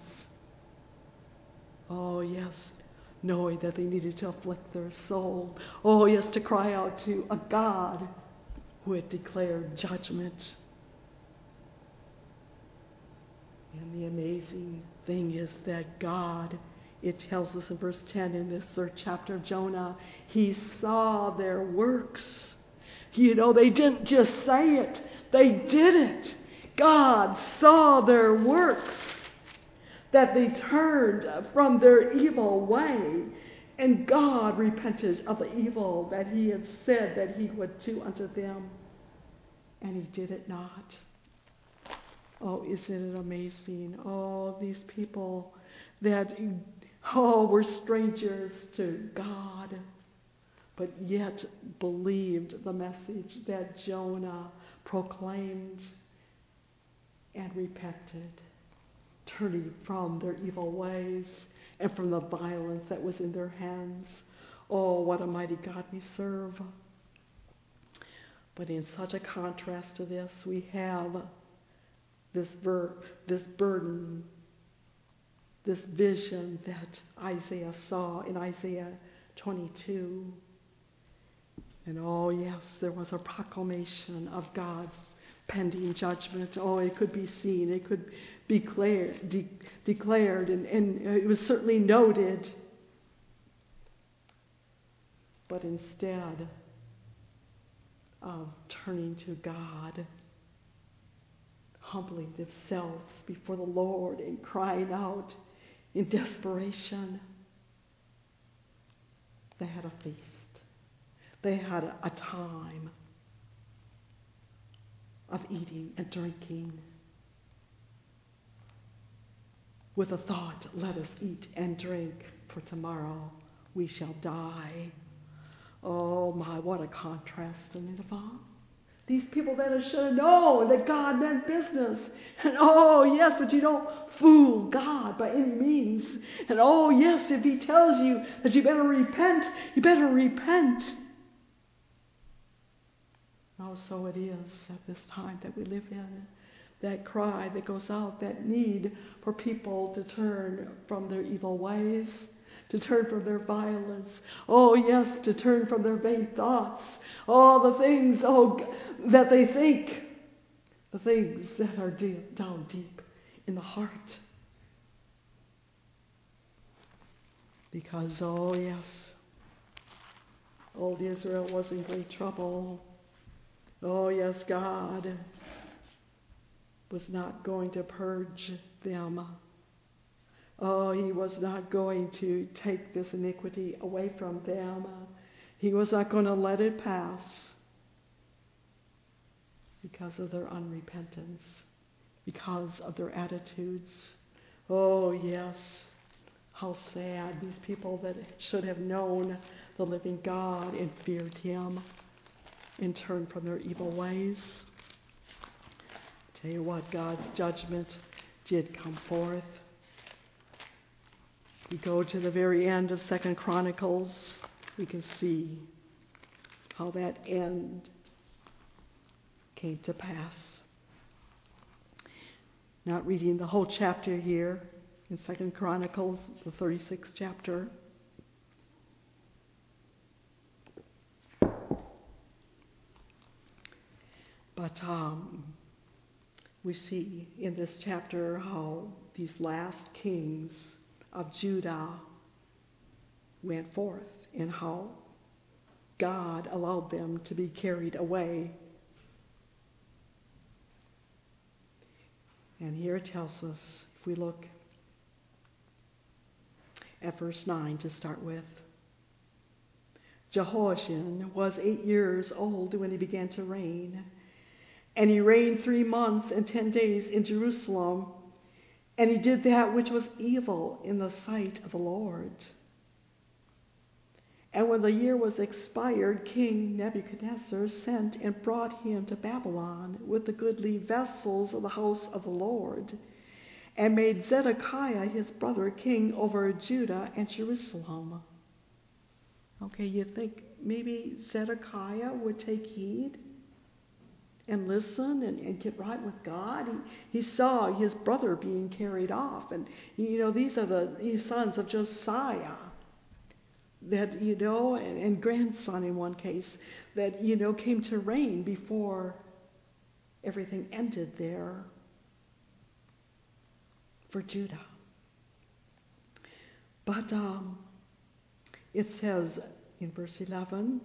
Oh, yes, knowing that they needed to afflict their soul. Oh, yes, to cry out to a God who had declared judgment. And the amazing thing is that God, it tells us in verse ten in this third chapter of Jonah, he saw their works. You know, they didn't just say it, they did it. God saw their works, that they turned from their evil way, and God repented of the evil that he had said that he would do unto them, and he did it not. Oh, isn't it amazing? Oh, these people that, oh, were strangers to God, but yet believed the message that Jonah proclaimed and repented, turning from their evil ways and from the violence that was in their hands. Oh, what a mighty God we serve. But in such a contrast to this, we have This, ver- this burden, this vision that Isaiah saw in Isaiah twenty-two. And oh yes, there was a proclamation of God's pending judgment. Oh, it could be seen, it could be declared, de- declared and, and it was certainly noted. But instead of turning to God, humbling themselves before the Lord and crying out in desperation, they had a feast. They had a, a time of eating and drinking with a thought, let us eat and drink, for tomorrow we shall die. Oh my, what a contrast to Nineveh. These people that should have known that God meant business. And oh, yes, that you don't fool God by any means. And oh, yes, if he tells you that you better repent, you better repent. Oh, so it is at this time that we live in. that cry that goes out, that need for people to turn from their evil ways, to turn from their violence. Oh, yes, to turn from their vain thoughts. All the things, oh, that they think. The things that are deep, down deep in the heart. Because, oh, yes, old Israel was in great trouble. Oh, yes, God was not going to purge them. Oh, he was not going to take this iniquity away from them. He was not going to let it pass because of their unrepentance, because of their attitudes. Oh, yes, how sad. These people that should have known the living God and feared him and turned from their evil ways. Tell you what, God's judgment did come forth. We go to the very end of Second Chronicles, we can see how that end came to pass. Not reading the whole chapter here in Second Chronicles, the thirty-sixth chapter. But um, we see in this chapter how these last kings of Judah went forth and how God allowed them to be carried away. And here it tells us, if we look at verse nine to start with, Jehoiachin was eight years old when he began to reign. And he reigned three months and ten days in Jerusalem. And he did that which was evil in the sight of the Lord. And when the year was expired, King Nebuchadnezzar sent and brought him to Babylon with the goodly vessels of the house of the Lord, and made Zedekiah his brother king over Judah and Jerusalem. Okay, you think maybe Zedekiah would take heed and listen and, and get right with God? He, he saw his brother being carried off. And, you know, these are the these sons of Josiah that, you know, and, and grandson in one case, that, you know, came to reign before everything ended there for Judah. But um, it says in verse eleven,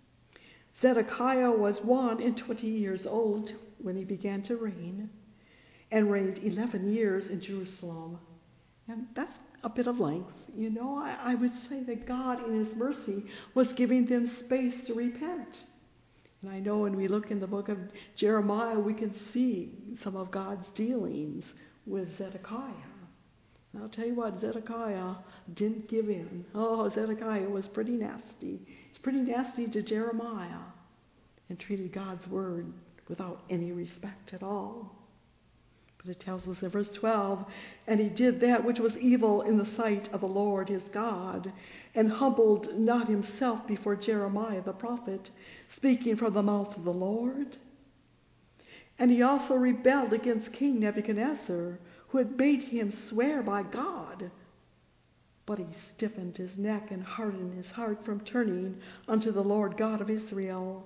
Zedekiah was one and twenty years old when he began to reign, and reigned eleven years in Jerusalem. And that's a bit of length. You know, I, I would say that God in his mercy was giving them space to repent. And I know when we look in the book of Jeremiah, we can see some of God's dealings with Zedekiah. And I'll tell you what, Zedekiah didn't give in. Oh, Zedekiah was pretty nasty. He's pretty nasty to Jeremiah and treated God's word without any respect at all. But it tells us in verse twelve, and he did that which was evil in the sight of the Lord his God, and humbled not himself before Jeremiah the prophet, speaking from the mouth of the Lord. And he also rebelled against King Nebuchadnezzar, who had made him swear by God. But he stiffened his neck and hardened his heart from turning unto the Lord God of Israel.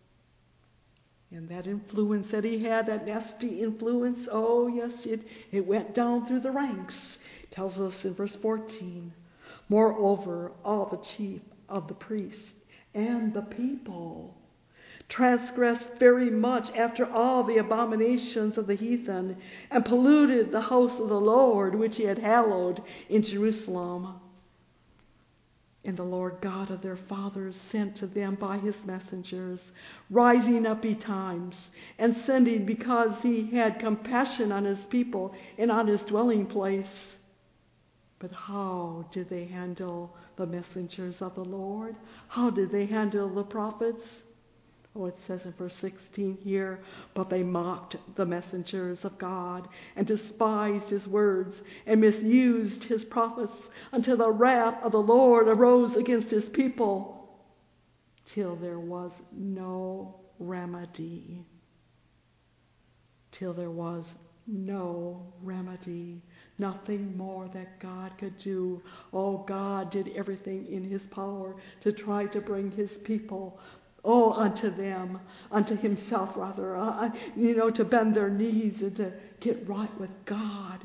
And that influence that he had, that nasty influence, oh yes, it, it went down through the ranks. It tells us in verse fourteen, moreover, all the chief of the priests and the people transgressed very much after all the abominations of the heathen, and polluted the house of the Lord, which he had hallowed in Jerusalem. And the Lord God of their fathers sent to them by his messengers, rising up betimes, and sending because he had compassion on his people and on his dwelling place. But how did they handle the messengers of the Lord? How did they handle the prophets? Oh, it says in verse sixteen here, but they mocked the messengers of God and despised his words and misused his prophets until the wrath of the Lord arose against his people till there was no remedy. till there was no remedy, nothing more that God could do. Oh, God did everything in his power to try to bring his people, oh, unto them, unto himself rather, uh, you know, to bend their knees and to get right with God.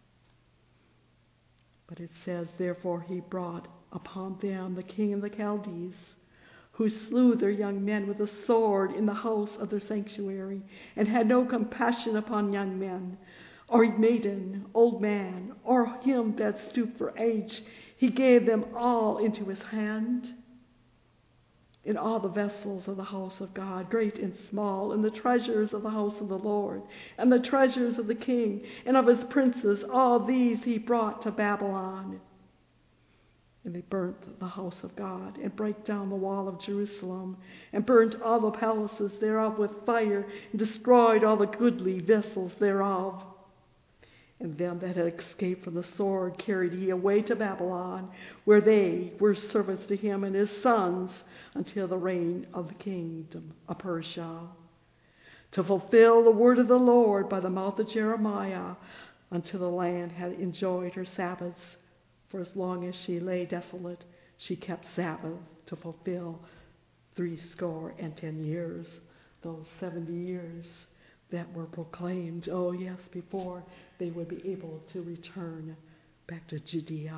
But it says, therefore he brought upon them the king of the Chaldees, who slew their young men with a sword in the house of their sanctuary, and had no compassion upon young men, or maiden, old man, or him that stooped for age. He gave them all into his hand. In all the vessels of the house of God, great and small, and the treasures of the house of the Lord, and the treasures of the king, and of his princes, all these he brought to Babylon. And they burnt the house of God, and brake down the wall of Jerusalem, and burnt all the palaces thereof with fire, and destroyed all the goodly vessels thereof. And them that had escaped from the sword carried he away to Babylon, where they were servants to him and his sons, until the reign of the kingdom of Persia, to fulfill the word of the Lord by the mouth of Jeremiah, until the land had enjoyed her Sabbaths. For as long as she lay desolate, she kept Sabbath to fulfill threescore and ten years, those seventy years that were proclaimed, oh yes, before they would be able to return back to Judea.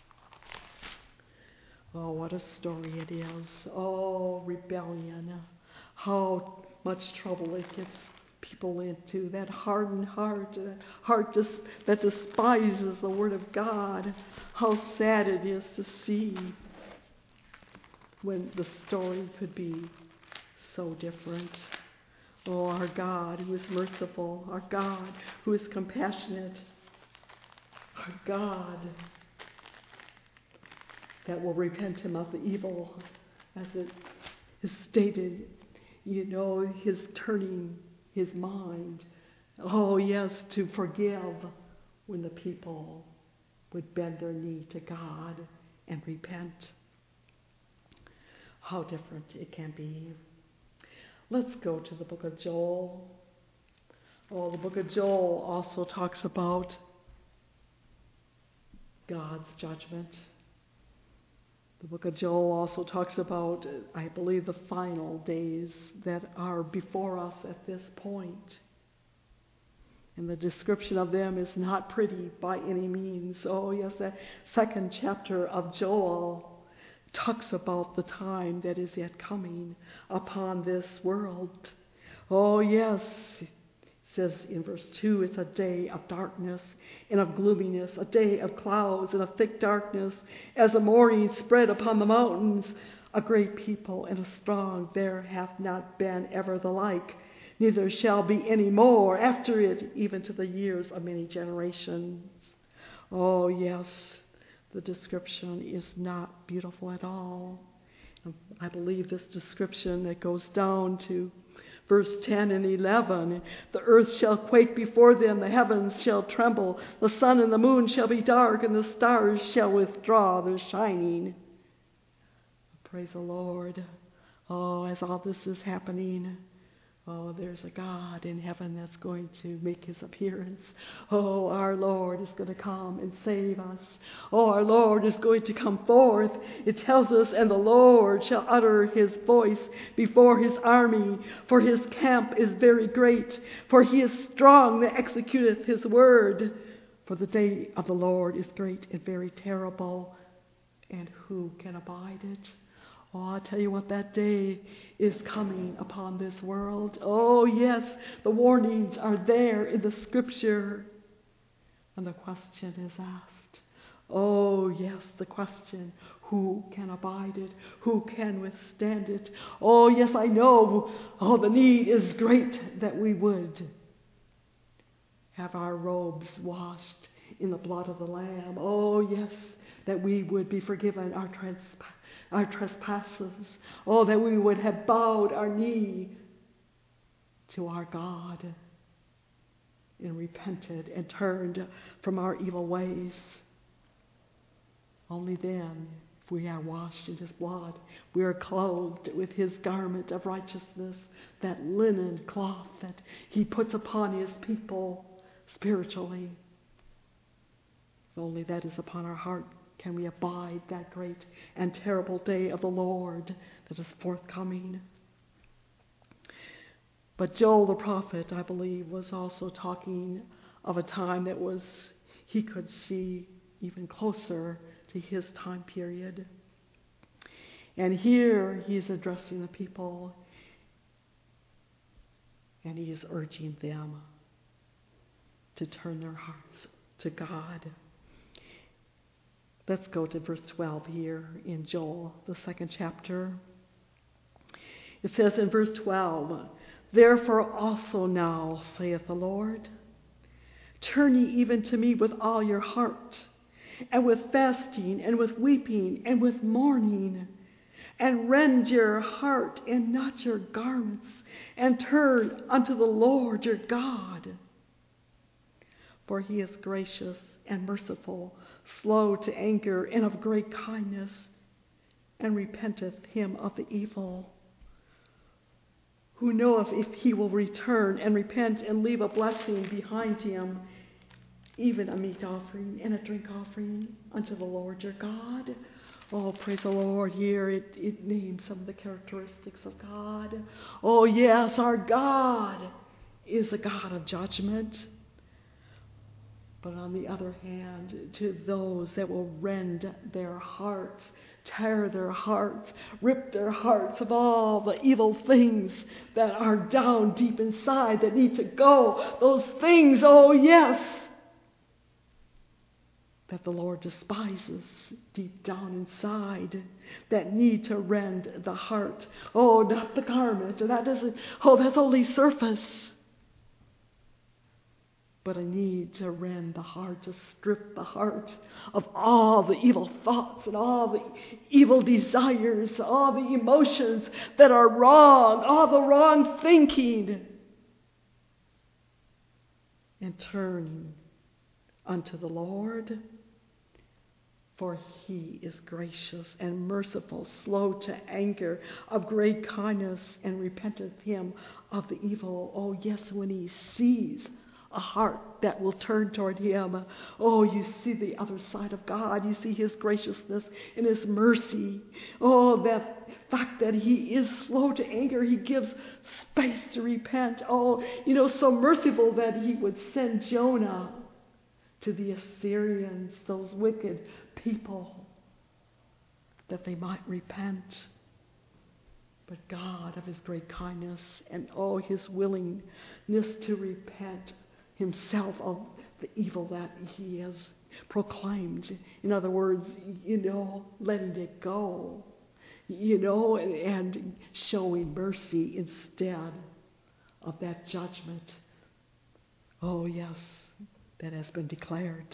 Oh, what a story it is. Oh, rebellion. How much trouble it gets people into. That hardened heart, that heart just, that despises the Word of God. How sad it is to see when the story could be so different. Oh, our God who is merciful, our God who is compassionate, our God that will repent him of the evil, as it is stated, you know, his turning his mind. Oh, yes, to forgive when the people would bend their knee to God and repent. How different it can be. Let's go to the book of Joel. Oh, the book of Joel also talks about God's judgment. The book of Joel also talks about, I believe, the final days that are before us at this point. And the description of them is not pretty by any means. Oh, yes, that second chapter of Joel talks about the time that is yet coming upon this world. Oh, yes, it says in verse two, it's a day of darkness and of gloominess, a day of clouds and of thick darkness, as the morning spread upon the mountains. A great people and a strong, there hath not been ever the like, neither shall be any more after it, even to the years of many generations. Oh, yes, the description is not beautiful at all. I believe this description that goes down to verse ten and eleven, the earth shall quake before them, the heavens shall tremble, the sun and the moon shall be dark, and the stars shall withdraw their shining. Praise the Lord. Oh, as all this is happening, oh, there's a God in heaven that's going to make his appearance. Oh, our Lord is going to come and save us. Oh, our Lord is going to come forth. It tells us, and the Lord shall utter his voice before his army, for his camp is very great, for he is strong that executeth his word. For the day of the Lord is great and very terrible, and who can abide it? Oh, I tell you what, that day is coming upon this world. Oh, yes, the warnings are there in the scripture. And the question is asked. Oh, yes, the question, who can abide it? Who can withstand it? Oh, yes, I know. Oh, the need is great that we would have our robes washed in the blood of the Lamb. Oh, yes, that we would be forgiven our trespasses. Our trespasses. Oh, that we would have bowed our knee to our God and repented and turned from our evil ways. Only then, If we are washed in his blood, we are clothed with his garment of righteousness, that linen cloth that he puts upon his people spiritually. If only that is upon our heart, can we abide that great and terrible day of the Lord that is forthcoming. But Joel the prophet, I believe, was also talking of a time that was, he could see even closer to his time period. And here he is addressing the people, and he is urging them to turn their hearts to God. Let's go to verse twelve here in Joel, the second chapter. It says in verse twelve, "Therefore also now, saith the Lord, turn ye even to me with all your heart, and with fasting, and with weeping, and with mourning, and rend your heart and not your garments, and turn unto the Lord your God. For he is gracious and merciful, slow to anger, and of great kindness, and repenteth him of the evil. Who knoweth if he will return and repent and leave a blessing behind him, even a meat offering and a drink offering unto the Lord your God?" Oh, praise the Lord. Here it, it names some of the characteristics of God. Oh, yes, our God is a God of judgment. But on the other hand, to those that will rend their hearts, tear their hearts, rip their hearts of all the evil things that are down deep inside that need to go, those things, oh yes, that the Lord despises deep down inside, that need to rend the heart. Oh, not the garment. That isn't, oh, that's only surface. But a need to rend the heart, to strip the heart of all the evil thoughts and all the evil desires, all the emotions that are wrong, all the wrong thinking, and turn unto the Lord. For he is gracious and merciful, slow to anger, of great kindness, and repenteth him of the evil. Oh, yes, when he sees a heart that will turn toward him, oh, you see the other side of God. You see his graciousness and his mercy. Oh, that fact that he is slow to anger. He gives space to repent. Oh, you know, so merciful that he would send Jonah to the Assyrians, those wicked people, that they might repent. But God, of his great kindness and oh, his willingness to repent himself of the evil that he has proclaimed. In other words, you know, letting it go, you know, and, and showing mercy instead of that judgment. Oh, yes, that has been declared.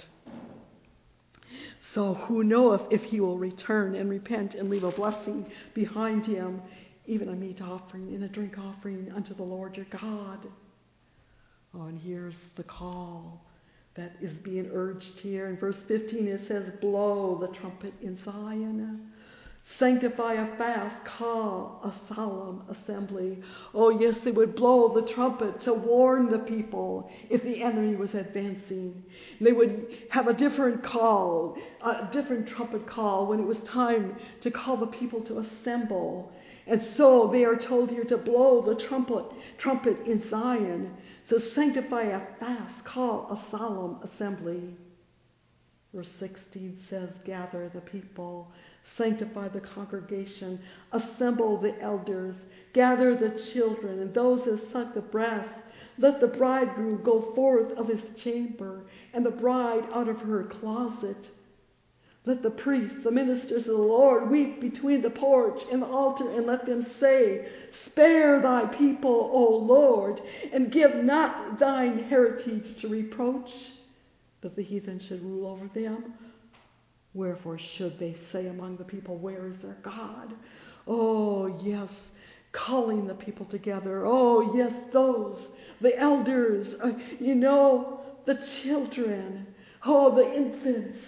So who knoweth if he will return and repent and leave a blessing behind him, even a meat offering and a drink offering unto the Lord your God? Oh, and here's the call that is being urged here. In verse fifteen it says, "Blow the trumpet in Zion. Sanctify a fast, call a solemn assembly." Oh, yes, they would blow the trumpet to warn the people if the enemy was advancing. They would have a different call, a different trumpet call when it was time to call the people to assemble. And so they are told here to blow the trumpet, trumpet in Zion. So sanctify a fast, call a solemn assembly. Verse sixteen says, "Gather the people, sanctify the congregation, assemble the elders, gather the children and those that suck the breast. Let the bridegroom go forth of his chamber, and the bride out of her closet. Let the priests, the ministers of the Lord, weep between the porch and the altar, and let them say, Spare thy people, O Lord, and give not thine heritage to reproach, that the heathen should rule over them. Wherefore should they say among the people, Where is their God?" Oh, yes, calling the people together. Oh, yes, those, the elders, uh, you know, the children, oh, the infants,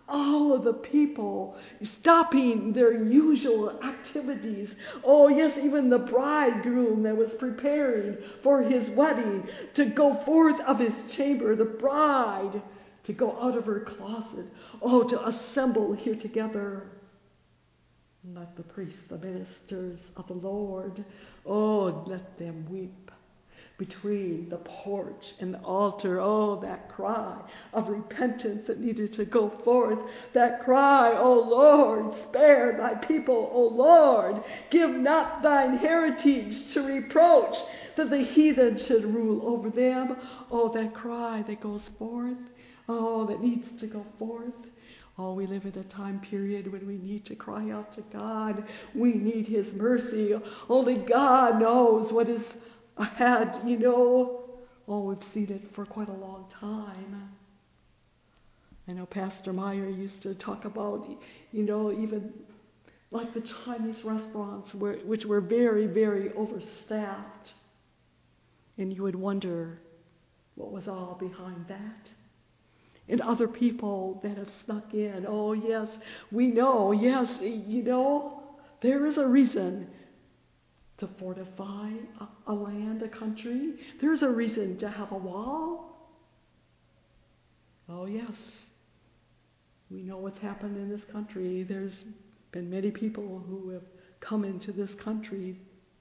all of the people stopping their usual activities. Oh, yes, even the bridegroom that was preparing for his wedding to go forth of his chamber, the bride to go out of her closet, oh, to assemble here together. Let the priests, the ministers of the Lord, oh, let them weep between the porch and the altar. Oh, that cry of repentance that needed to go forth. That cry, O Lord, spare thy people, O Lord. Give not thine heritage to reproach, that the heathen should rule over them. Oh, that cry that goes forth. Oh, that needs to go forth. Oh, we live in a time period when we need to cry out to God. We need His mercy. Only God knows what is ahead, you know. Oh, we've seen it for quite a long time. I know Pastor Meyer used to talk about, you know, even like the Chinese restaurants, where, which were very, very overstaffed. And you would wonder what was all behind that. And other people that have snuck in. Oh, yes, we know. Yes, you know, there is a reason to fortify a, a land, a country. There's a reason to have a wall. Oh, yes. We know what's happened in this country. There's been many people who have come into this country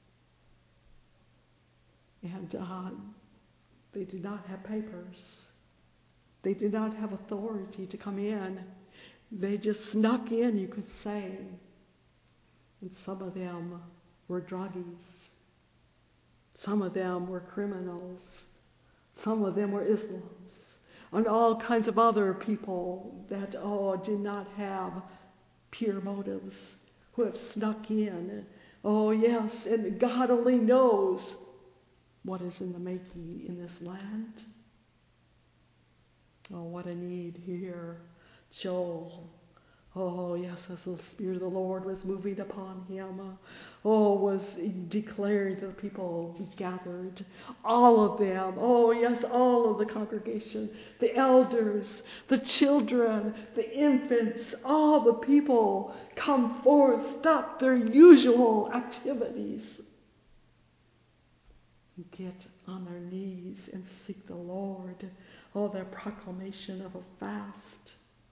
and uh, they did not have papers. They did not have authority to come in. They just snuck in, you could say. And some of them were druggies. Some of them were criminals. Some of them were Islams. And all kinds of other people that, oh, did not have pure motives, who have snuck in. Oh, yes, and God only knows what is in the making in this land. Oh, what a need here. Joel, oh, yes, as the Spirit of the Lord was moving upon him, uh, oh, was declaring to the people who gathered, all of them, oh, yes, all of the congregation, the elders, the children, the infants, all the people come forth, stop their usual activities, and get on their knees and seek the Lord. Oh, that proclamation of a fast.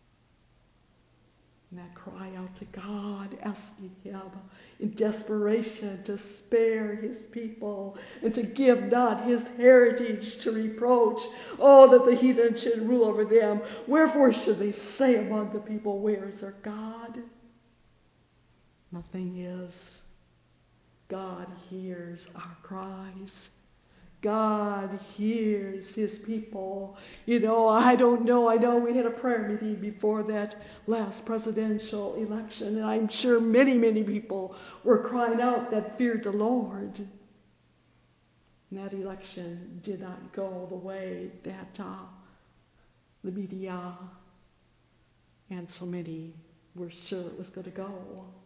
And that cry out to God, asking Him in desperation to spare His people and to give not His heritage to reproach. Oh, that the heathen should rule over them. Wherefore should they say among the people, where is their God? Nothing is. God hears our cries. God hears His people. You know, I don't know. I know we had a prayer meeting before that last presidential election, and I'm sure many, many people were crying out that feared the Lord. And that election did not go the way that uh, the media and so many were sure it was going to go.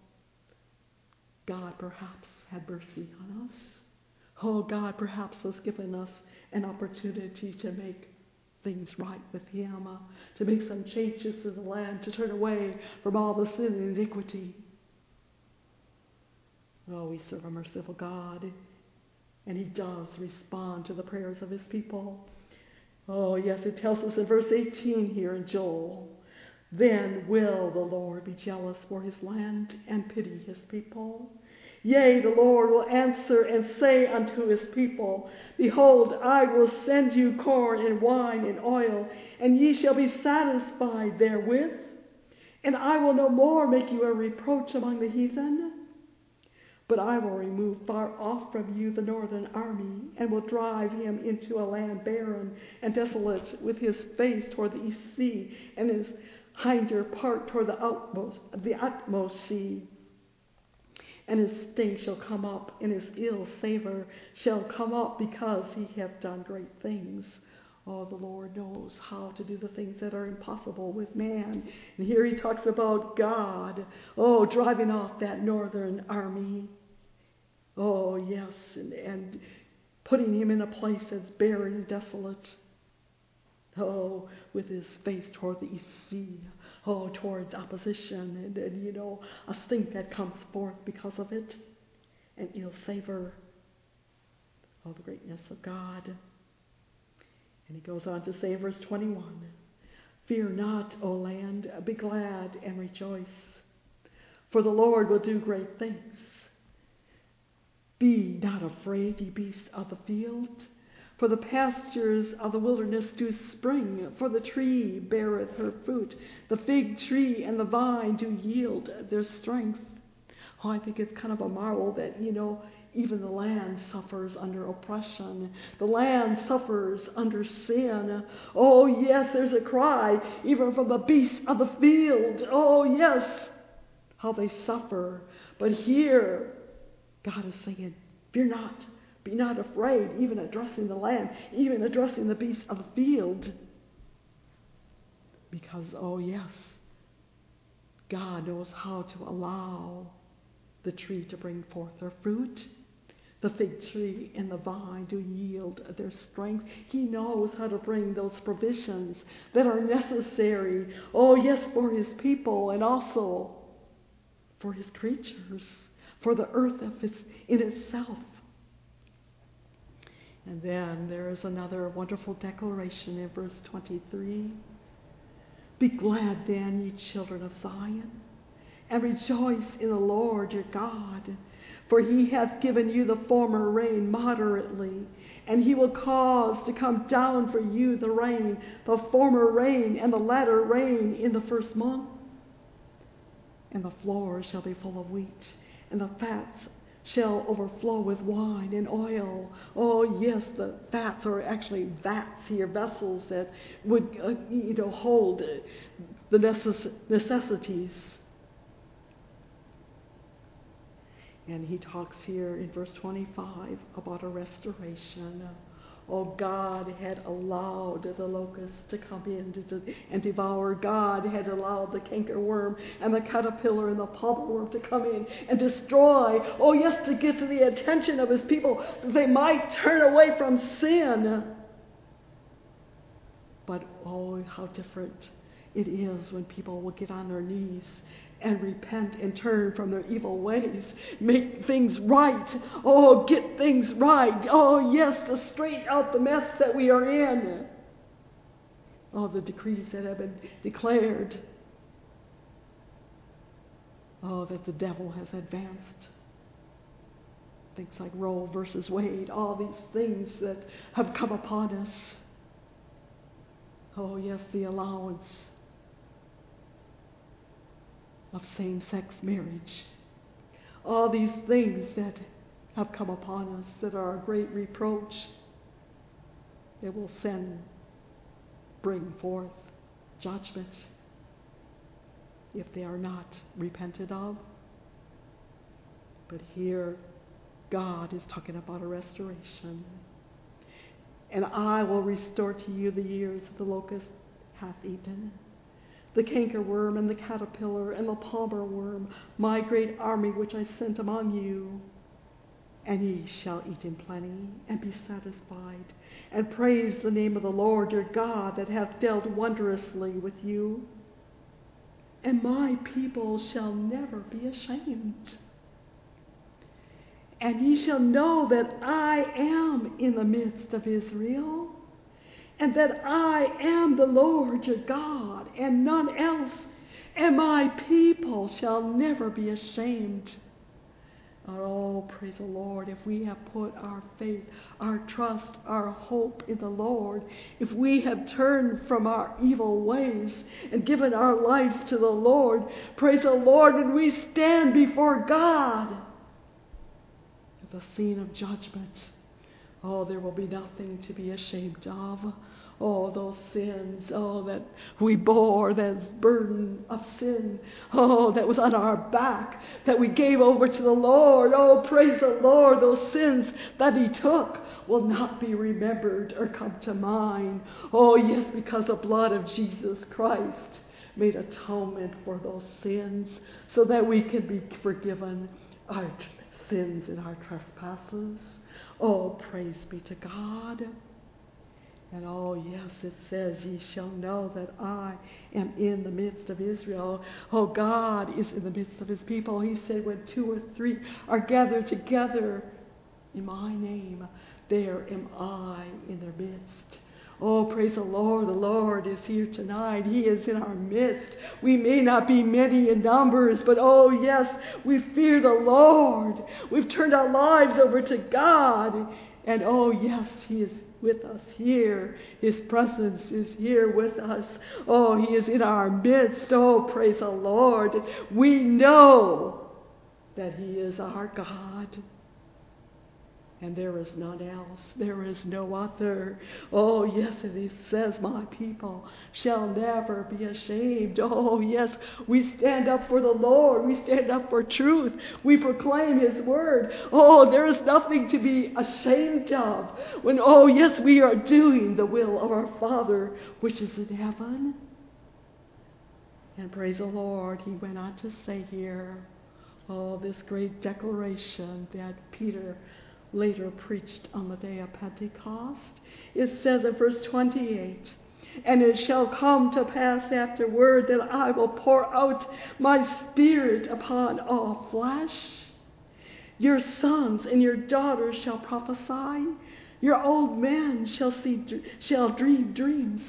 God perhaps had mercy on us. Oh, God perhaps was giving us an opportunity to make things right with Him, uh, to make some changes to the land, to turn away from all the sin and iniquity. Oh, we serve a merciful God, and He does respond to the prayers of His people. Oh, yes, it tells us in verse eighteen here in Joel, then will the Lord be jealous for His land and pity His people. Yea, the Lord will answer and say unto His people, behold, I will send you corn and wine and oil, and ye shall be satisfied therewith. And I will no more make you a reproach among the heathen, but I will remove far off from you the northern army, and will drive him into a land barren and desolate, with his face toward the east sea, and his hinder part toward the outmost, the utmost sea. And his stink shall come up, and his ill savor shall come up, because he hath done great things. Oh, the Lord knows how to do the things that are impossible with man. And here he talks about God, oh, driving off that northern army. Oh, yes, and, and putting him in a place that's barren and desolate. oh, with his face toward the east sea, oh, towards opposition, and, and you know, a stink that comes forth because of it, an ill savor. Oh, the greatness of God. And he goes on to say in verse twenty-one, fear not, O land, be glad and rejoice, for the Lord will do great things. Be not afraid, ye beasts of the field, for the pastures of the wilderness do spring, for the tree beareth her fruit, the fig tree and the vine do yield their strength. Oh, I think it's kind of a marvel that, you know, even the land suffers under oppression. The land suffers under sin. Oh, yes, there's a cry, even from the beasts of the field. Oh, yes, how they suffer. But here, God is saying, fear not, be not afraid, even addressing the land, even addressing the beasts of the field. Because, oh yes, God knows how to allow the tree to bring forth their fruit. The fig tree and the vine do yield their strength. He knows how to bring those provisions that are necessary, oh yes, for his people and also for his creatures, for the earth of its, in itself. And then there is another wonderful declaration in verse twenty-three. Be glad then, ye children of Zion, and rejoice in the Lord your God, for he hath given you the former rain moderately, and he will cause to come down for you the rain, the former rain and the latter rain in the first month. And the floor shall be full of wheat, and the fats shall overflow with wine and oil. Oh yes, the fats are actually vats here, vessels that would uh, you know hold the necess- necessities. And he talks here in verse twenty-five about a restoration. Oh, God had allowed the locusts to come in to, to, and devour. God had allowed the cankerworm and the caterpillar and the palmerworm to come in and destroy. Oh, yes, to get to the attention of his people, that they might turn away from sin. But, oh, how different it is when people will get on their knees and repent and turn from their evil ways. Make things right. Oh, get things right. Oh, yes, to straighten out the mess that we are in. Oh, the decrees that have been declared. Oh, that the devil has advanced. Things like Roe versus Wade. All these things that have come upon us. Oh, yes, the allowance of same-sex marriage. All these things that have come upon us that are a great reproach, that will send, bring forth judgment if they are not repented of. But here, God is talking about a restoration. And I will restore to you the years the locust hath eaten, the cankerworm and the caterpillar and the palmer worm, my great army which I sent among you. And ye shall eat in plenty and be satisfied, and praise the name of the Lord your God that hath dealt wondrously with you. And my people shall never be ashamed. And ye shall know that I am in the midst of Israel, and that I am the Lord your God, and none else, and my people shall never be ashamed. Oh, praise the Lord, if we have put our faith, our trust, our hope in the Lord, if we have turned from our evil ways and given our lives to the Lord, praise the Lord, and we stand before God at the scene of judgment. Oh, there will be nothing to be ashamed of. Oh, those sins, oh, that we bore, that burden of sin, oh, that was on our back, that we gave over to the Lord. Oh, praise the Lord, those sins that he took will not be remembered or come to mind. Oh, yes, because the blood of Jesus Christ made atonement for those sins so that we can be forgiven our sins and our trespasses. Oh, praise be to God. And oh, yes, it says, ye shall know that I am in the midst of Israel. Oh, God is in the midst of his people. He said, when two or three are gathered together in my name, there am I in their midst. Oh, praise the Lord. The Lord is here tonight. He is in our midst. We may not be many in numbers, but oh, yes, we fear the Lord. We've turned our lives over to God. And oh, yes, he is with us here. His presence is here with us. Oh, he is in our midst. Oh, praise the Lord. We know that he is our God. And there is none else. There is no other. Oh, yes, and he says, my people shall never be ashamed. Oh, yes, we stand up for the Lord. We stand up for truth. We proclaim his word. Oh, there is nothing to be ashamed of. When, oh, yes, we are doing the will of our Father, which is in heaven. And praise the Lord, he went on to say here, oh, this great declaration that Peter later preached on the day of Pentecost. It says in verse twenty-eight, and it shall come to pass afterward that I will pour out my spirit upon all flesh. Your sons and your daughters shall prophesy. Your old men shall see shall dream dreams.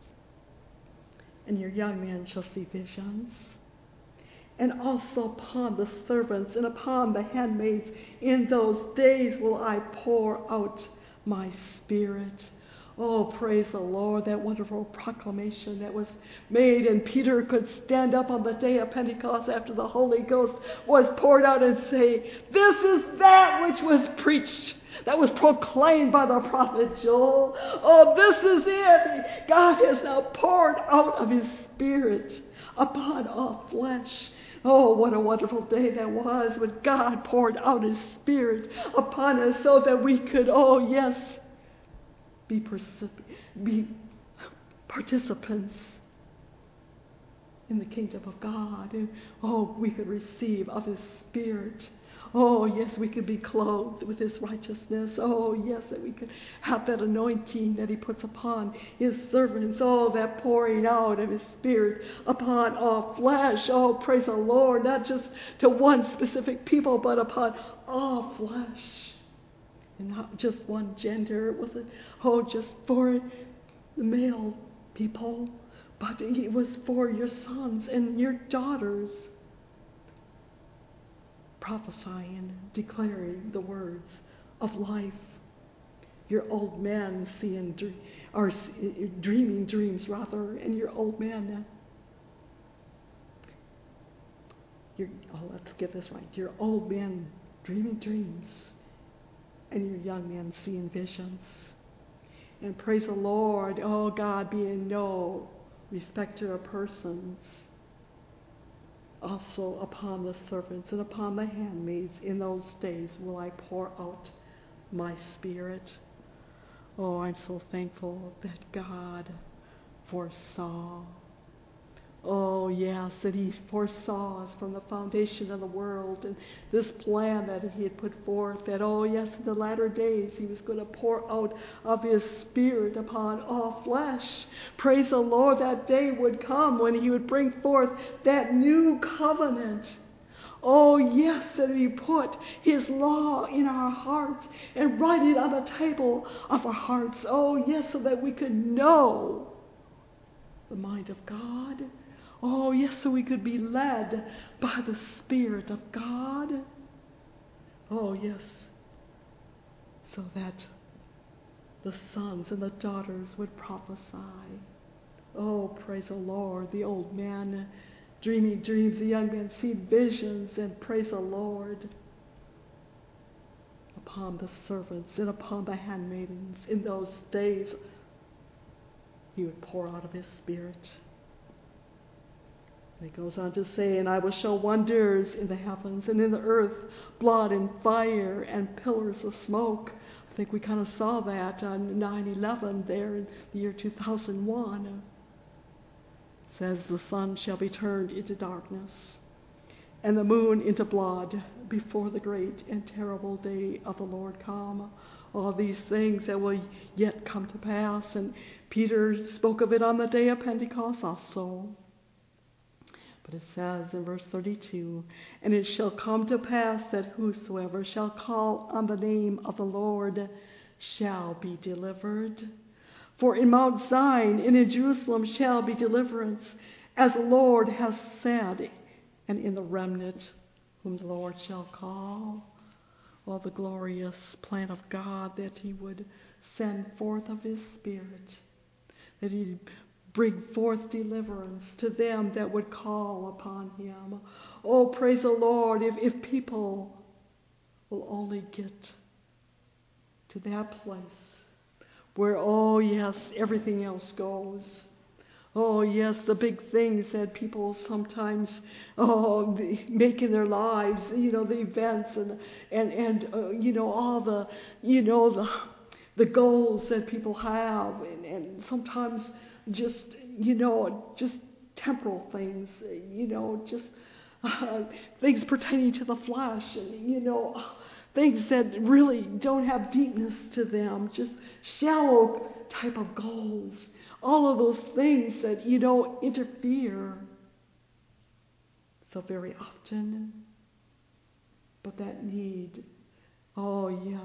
And your young men shall see visions. And also upon the servants and upon the handmaids in those days will I pour out my spirit. Oh, praise the Lord, that wonderful proclamation that was made, and Peter could stand up on the day of Pentecost after the Holy Ghost was poured out and say, this is that which was preached, that was proclaimed by the prophet Joel. Oh, this is it. God has now poured out of his spirit upon all flesh. Oh, what a wonderful day that was when God poured out his spirit upon us so that we could, oh yes, be, percip- be participants in the kingdom of God. And, oh, we could receive of his spirit. Oh, yes, we could be clothed with his righteousness. Oh, yes, that we could have that anointing that he puts upon his servants. Oh, that pouring out of his spirit upon all flesh. Oh, praise the Lord, not just to one specific people, but upon all flesh. And not just one gender. It wasn't, oh, just for the male people, but it was for your sons and your daughters. Prophesying, declaring the words of life. Your old men seeing, or dreaming dreams rather, and your old men. Your, oh, let's get this right. Your old men dreaming dreams, and your young men seeing visions. And praise the Lord, oh God, being no respecter of persons. Also upon the servants and upon the handmaids in those days will I pour out my spirit. Oh, I'm so thankful that God foresaw. Oh, yes, that he foresaw us from the foundation of the world, and this plan that he had put forth, that, oh, yes, in the latter days he was going to pour out of his spirit upon all flesh. Praise the Lord, that day would come when he would bring forth that new covenant. Oh, yes, that he put his law in our hearts and write it on the table of our hearts. Oh, yes, so that we could know the mind of God. Oh, yes, so we could be led by the Spirit of God. Oh, yes, so that the sons and the daughters would prophesy. Oh, praise the Lord, the old man dreaming dreams, the young men see visions, and praise the Lord upon the servants and upon the handmaidens. In those days, he would pour out of his Spirit. And he goes on to say, and I will show wonders in the heavens and in the earth, blood and fire and pillars of smoke. I think we kind of saw that on nine eleven there in the year two thousand one. It says, the sun shall be turned into darkness and the moon into blood before the great and terrible day of the Lord come. all these things that will yet come to pass. And Peter spoke of it on the day of Pentecost also. But it says in verse thirty-two, "And it shall come to pass that whosoever shall call on the name of the Lord shall be delivered. For in Mount Zion and in Jerusalem shall be deliverance, as the Lord has said, and in the remnant whom the Lord shall call." Well, the glorious plan of God that He would send forth of His Spirit, that He'd bring forth deliverance to them that would call upon Him. Oh, praise the Lord, if, if people will only get to that place where, oh yes, everything else goes. Oh yes, the big things that people sometimes oh make in their lives, you know, the events and and and uh, you know all the you know the the goals that people have, and, and sometimes just you know just temporal things, you know, just uh, things pertaining to the flesh, and you know things that really don't have deepness to them, just shallow type of goals. All of those things that, you know, interfere so very often. But that need, oh yes,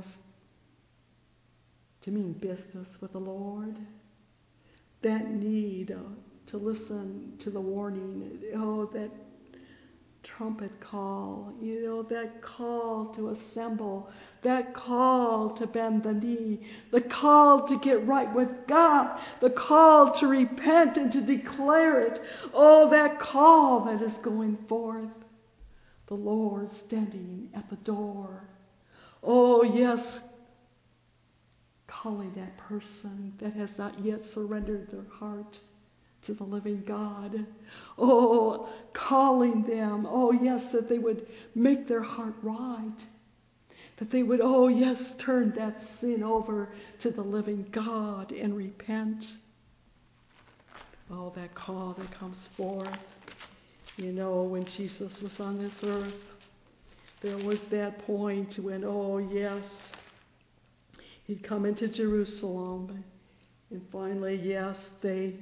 to mean business with the Lord. That need uh, to listen to the warning. Oh, that trumpet call, you know, that call to assemble, that call to bend the knee, the call to get right with God, the call to repent and to declare it. Oh, that call that is going forth. The Lord standing at the door. Oh, yes, calling that person that has not yet surrendered their heart to the living God. Oh, calling them, oh yes, that they would make their heart right. That they would, oh yes, turn that sin over to the living God and repent. Oh, that call that comes forth. You know, when Jesus was on this earth, there was that point when, oh yes, He'd come into Jerusalem. And finally, yes, they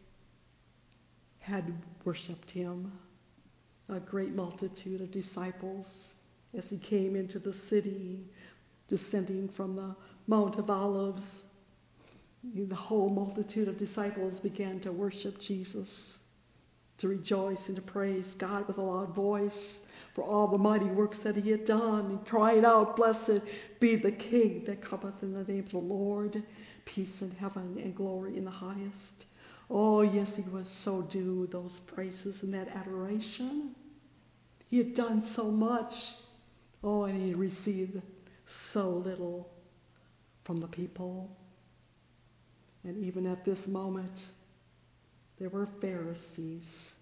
had worshipped Him. A great multitude of disciples as He came into the city, descending from the Mount of Olives. The whole multitude of disciples began to worship Jesus, to rejoice and to praise God with a loud voice for all the mighty works that He had done, and cried out, "Blessed be the King that cometh in the name of the Lord, peace in heaven and glory in the highest." Oh, yes, He was so due those praises and that adoration. He had done so much. Oh, and He received so little from the people. And even at this moment, there were Pharisees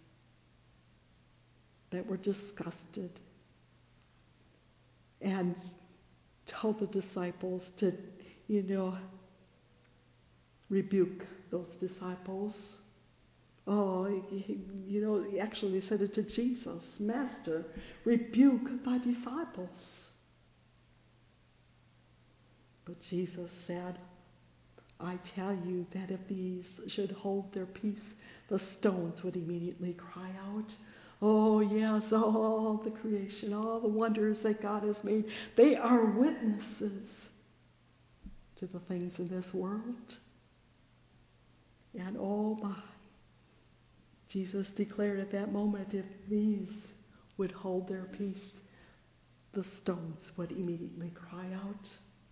that were disgusted and told the disciples to, you know, rebuke those disciples. Oh, you know, actually they said it to Jesus, "Master, rebuke thy disciples." But Jesus said, "I tell you that if these should hold their peace, the stones would immediately cry out." Oh, yes, all the creation, all the wonders that God has made, they are witnesses to the things in this world. And oh my, Jesus declared at that moment, if these would hold their peace, the stones would immediately cry out.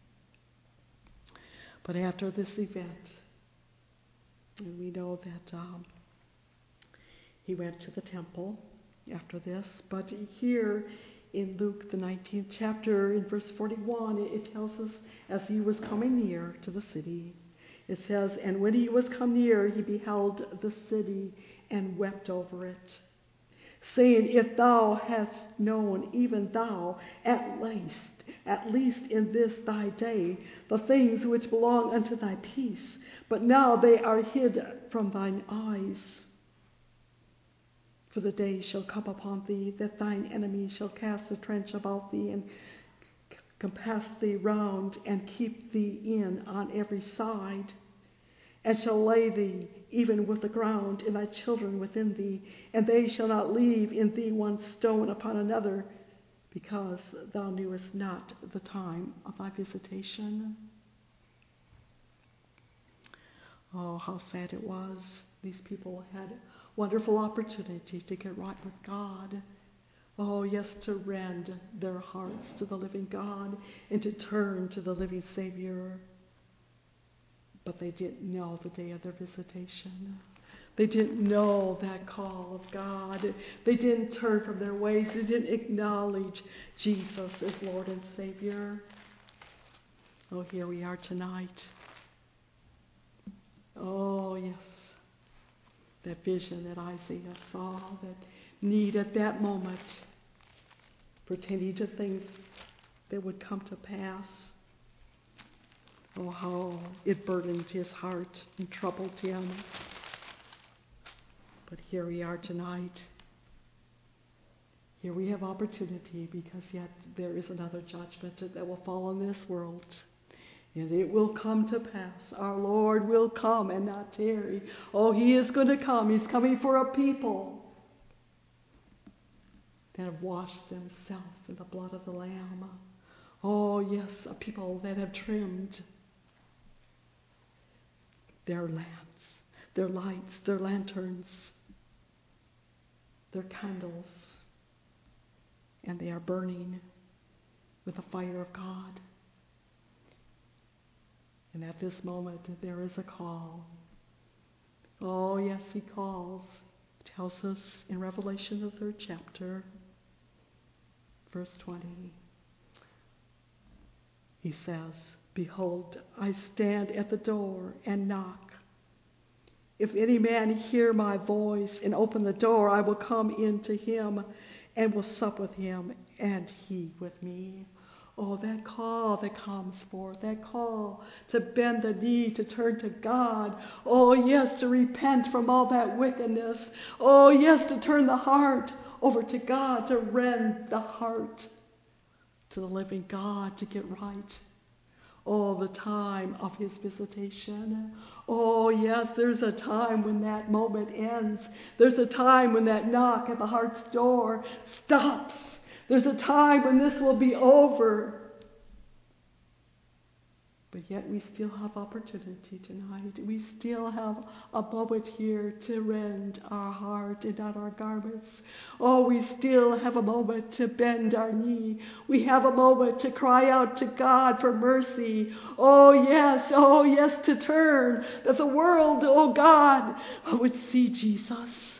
But after this event, and we know that um, He went to the temple after this, but here in Luke, the nineteenth chapter, in verse forty-one, it, it tells us as He was coming near to the city, it says, "And when He was come near, He beheld the city and wept over it, saying, If thou hadst known, even thou, at least, at least in this thy day, the things which belong unto thy peace, but now they are hid from thine eyes. For the day shall come upon thee that thine enemies shall cast a trench about thee and compass thee round, and keep thee in on every side, and shall lay thee even with the ground, and thy children within thee, and they shall not leave in thee one stone upon another, because thou knewest not the time of thy visitation. Oh, how sad it was. These people had wonderful opportunity to get right with God. Oh, yes, to rend their hearts to the living God and to turn to the living Savior. But they didn't know the day of their visitation. They didn't know that call of God. They didn't turn from their ways. They didn't acknowledge Jesus as Lord and Savior. Oh, here we are tonight. Oh, yes. That vision that Isaiah saw, that need at that moment pertaining to things that would come to pass. Oh, how it burdened his heart and troubled him. But here we are tonight. Here we have opportunity, because yet there is another judgment that will fall on this world. And it will come to pass. Our Lord will come and not tarry. Oh, he is going to come. He's coming for a people that have washed themselves in the blood of the Lamb. Oh, yes, a people that have trimmed their lamps, their lights, their lanterns, their candles, and they are burning with the fire of God. And at this moment, there is a call. Oh, yes, he calls. He tells us in Revelation, the third chapter, verse twenty. He says, "Behold, I stand at the door and knock. If any man hear my voice and open the door, I will come in to him and will sup with him, and he with me." Oh, that call that comes forth, that call to bend the knee, to turn to God. Oh, yes, to repent from all that wickedness. Oh, yes, to turn the heart over to God, to rend the heart to the living God, to get right. Oh, the time of his visitation. Oh, yes, there's a time when that moment ends. There's a time when that knock at the heart's door stops. There's a time when this will be over. But yet we still have opportunity tonight. We still have a moment here to rend our heart and not our garments. Oh, we still have a moment to bend our knee. We have a moment to cry out to God for mercy. Oh, yes, oh, yes, to turn, that the world, oh God, would see Jesus.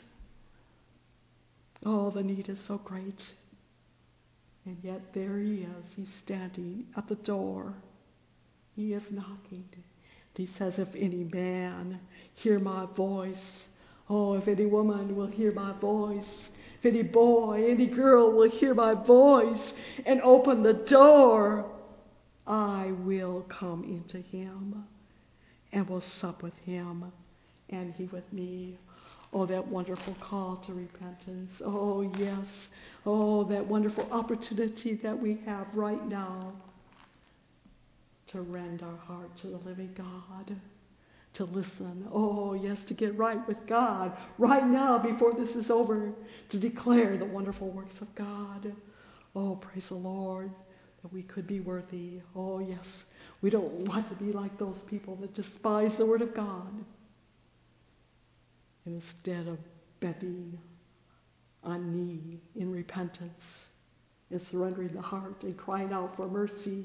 Oh, the need is so great. And yet there he is. He's standing at the door. He is knocking. He says, if any man hear my voice, oh, if any woman will hear my voice, if any boy, any girl will hear my voice and open the door, I will come into him and will sup with him and he with me. Oh, that wonderful call to repentance. Oh, yes. Oh, that wonderful opportunity that we have right now to rend our heart to the living God, to listen. Oh, yes, to get right with God right now before this is over, to declare the wonderful works of God. Oh, praise the Lord, that we could be worthy. Oh, yes, we don't want to be like those people that despise the Word of God. And instead of bending on knee in repentance and surrendering the heart and crying out for mercy,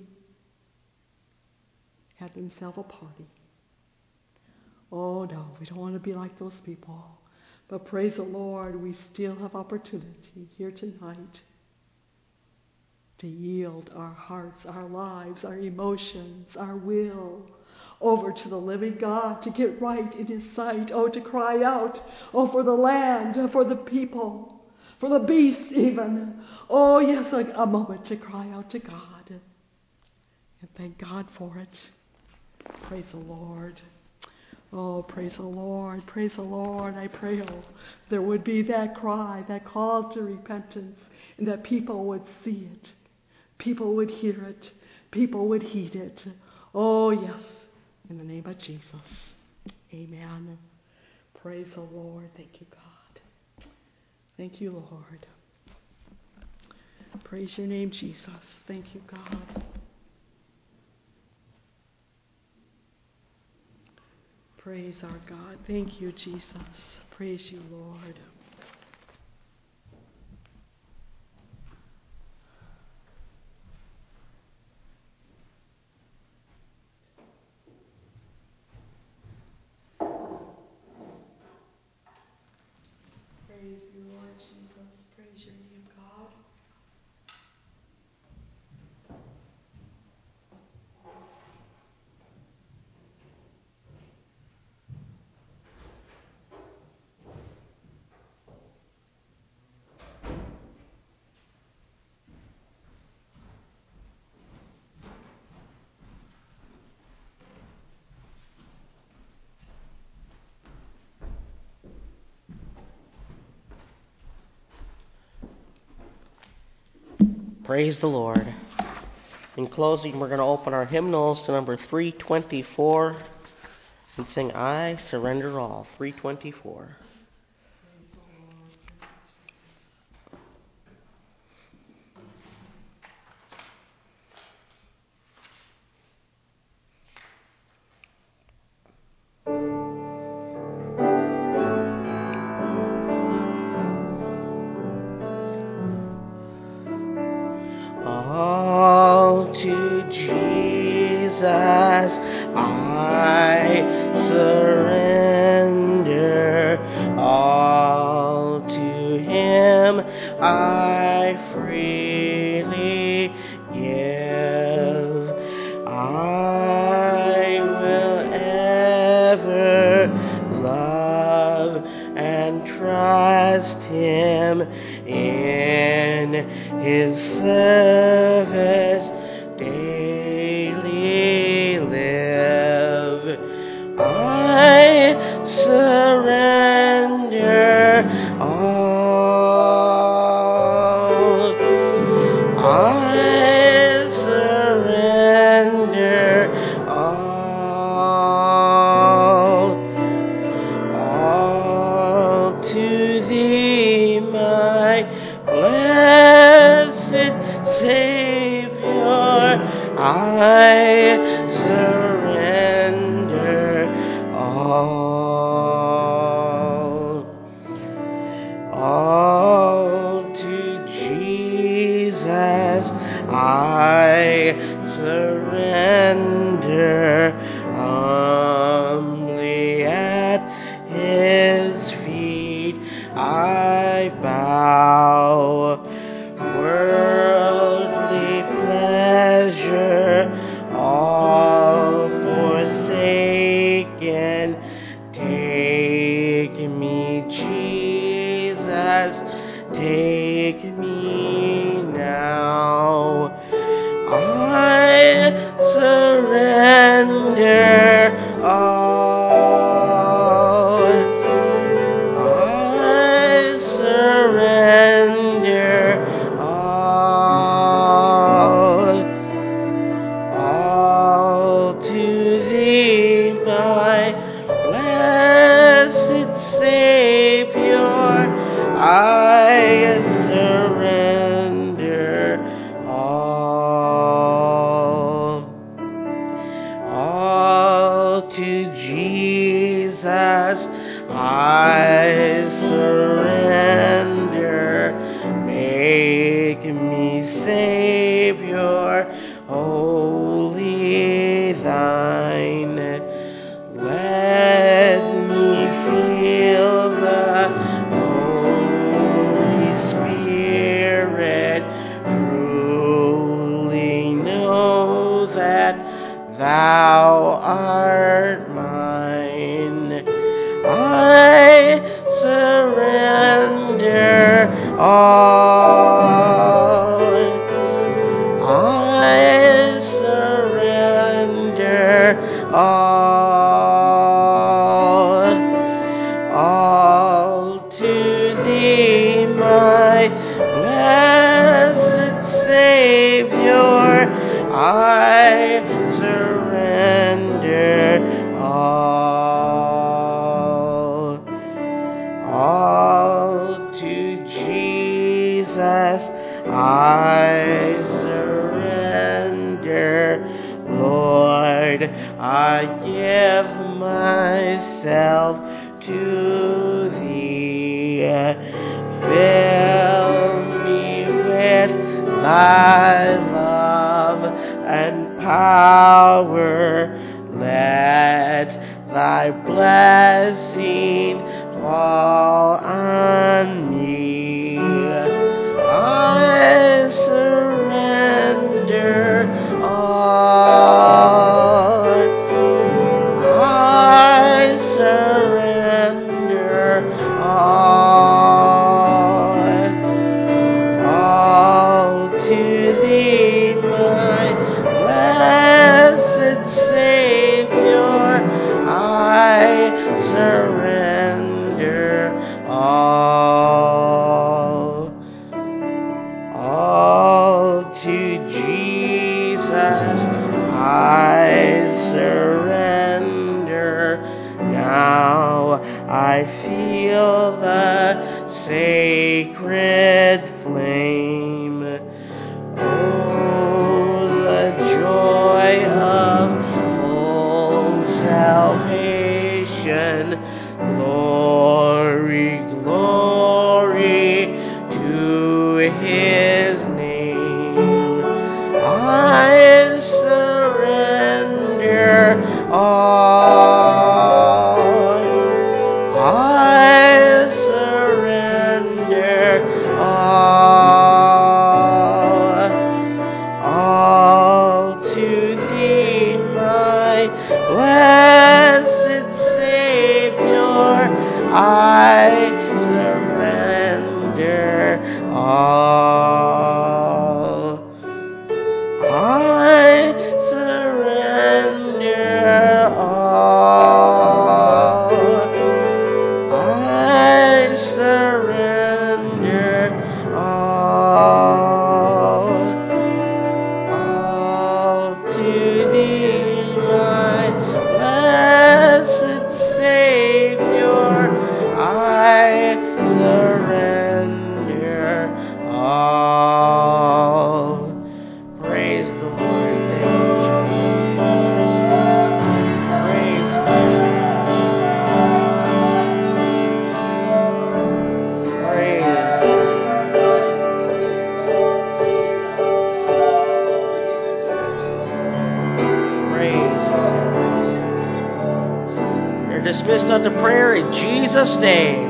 had themselves a party. Oh no, we don't want to be like those people. But praise the Lord, we still have opportunity here tonight to yield our hearts, our lives, our emotions, our will over to the living God, to get right in his sight. Oh, to cry out, oh, for the land, for the people, for the beasts even. Oh, yes, a, a moment to cry out to God. And thank God for it. Praise the Lord. Oh, praise the Lord. Praise the Lord. I pray, oh, there would be that cry, that call to repentance, and that people would see it. People would hear it. people would heed it. Oh, yes, in the name of Jesus. Amen. Praise the Lord. Thank you, God. Thank you, Lord. Praise your name, Jesus. Thank you, God. Praise our God. Thank you, Jesus. Praise you, Lord. Praise you, Lord Jesus. Praise your name, God. Praise the Lord. In closing, we're going to open our hymnals to number three twenty-four and sing I Surrender All. three twenty-four. All to Jesus I surrender, all to Him I freely give. I will ever love and trust Him in His service daily live. I surrender all. I surrender all. All to Thee, my blessed Savior, I surrender all. All to Jesus I surrender, humbly at His feet I bow. Worldly pleasure all forsaken, take me, Jesus, take me now. I surrender all. I surrender all. All to Thee, my blessed Savior, I surrender all. All to Jesus I surrender. Make me Savior, wholly Thine. Let me feel the Holy Spirit, truly know that Thou art mine. I surrender all. I surrender all. All to Thee, my blessed Savior, I I surrender all. All to Jesus I surrender. Lord, I give myself to Thee. Fill me with Thy love and power. Let Thy blessing fall on me. I surrender all. I surrender all. All to Thee, my blessed Savior, I surrender all. All to Jesus I surrender. Now I feel the sacred flame. Oh, the joy of full salvation. Glory, glory to His name. I surrender all. I surrender all. All to Thee, my blessed Savior, I surrender all. I surrender all. I surrender all. All to Thee, my blessed Savior, I surrender all. Praise the Lord. Thank you, Jesus. Praise God. Praise Praise God. You're dismissed unto prayer in Jesus' name.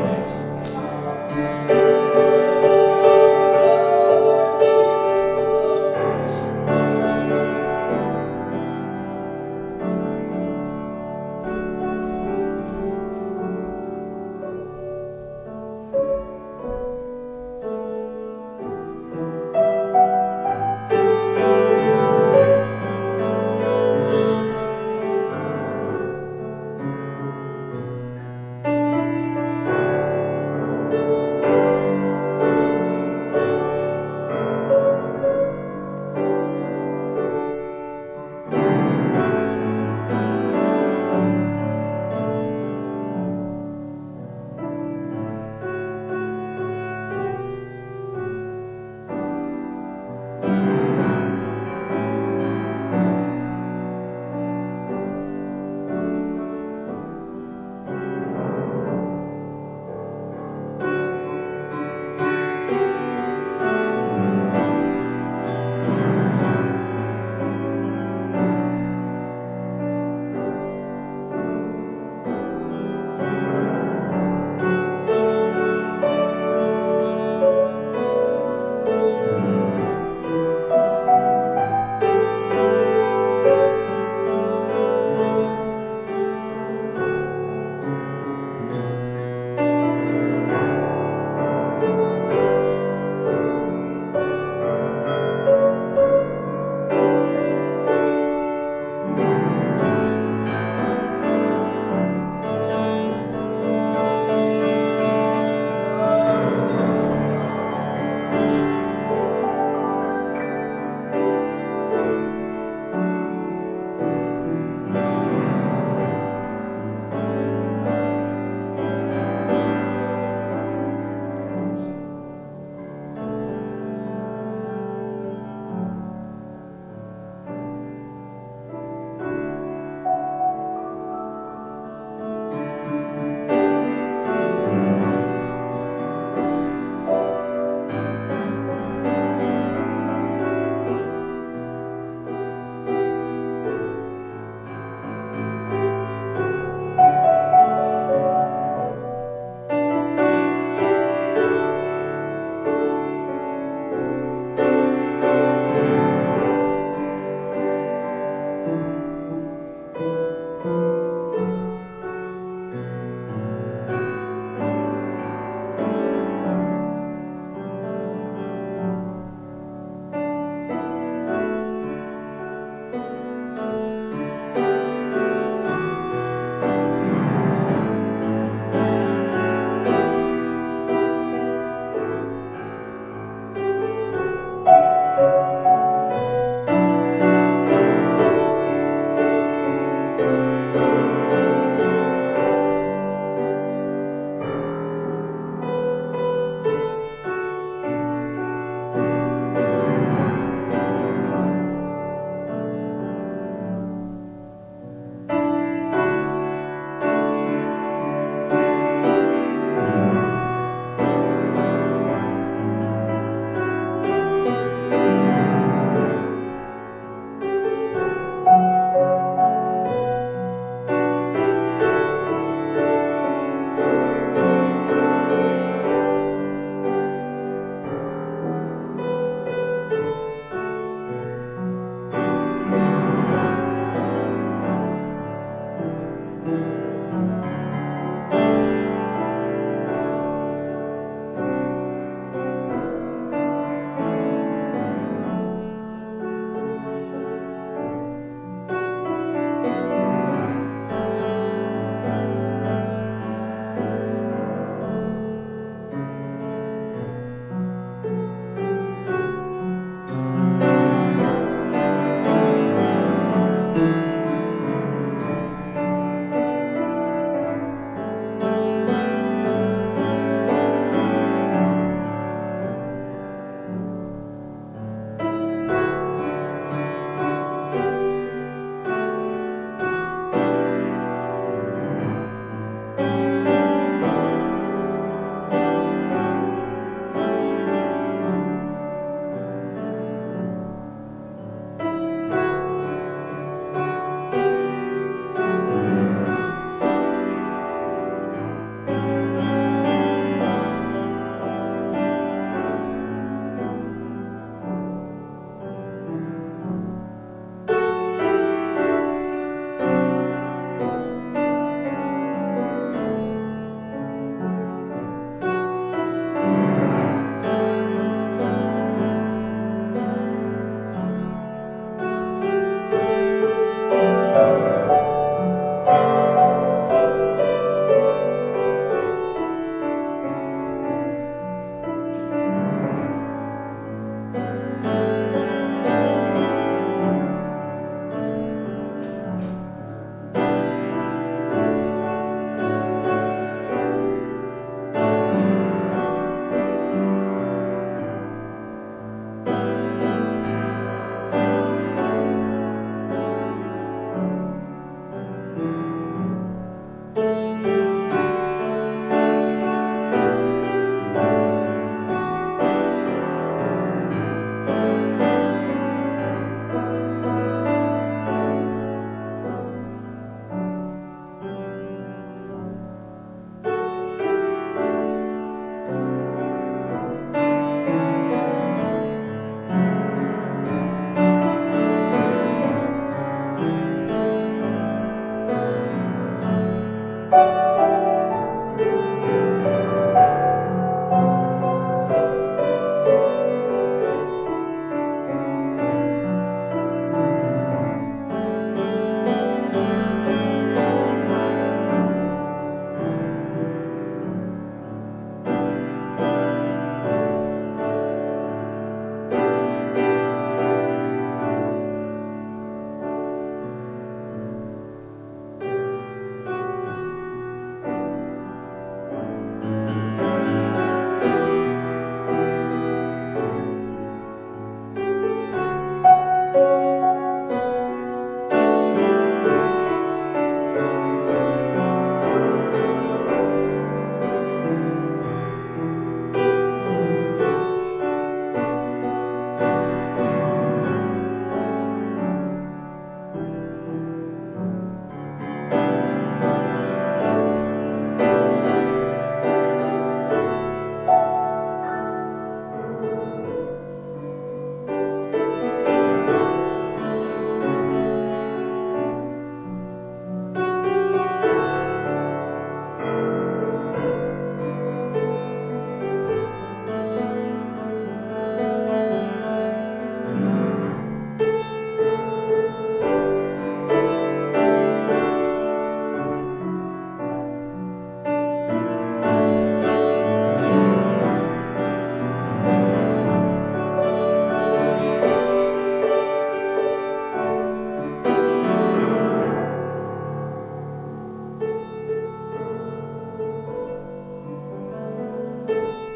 Thank you.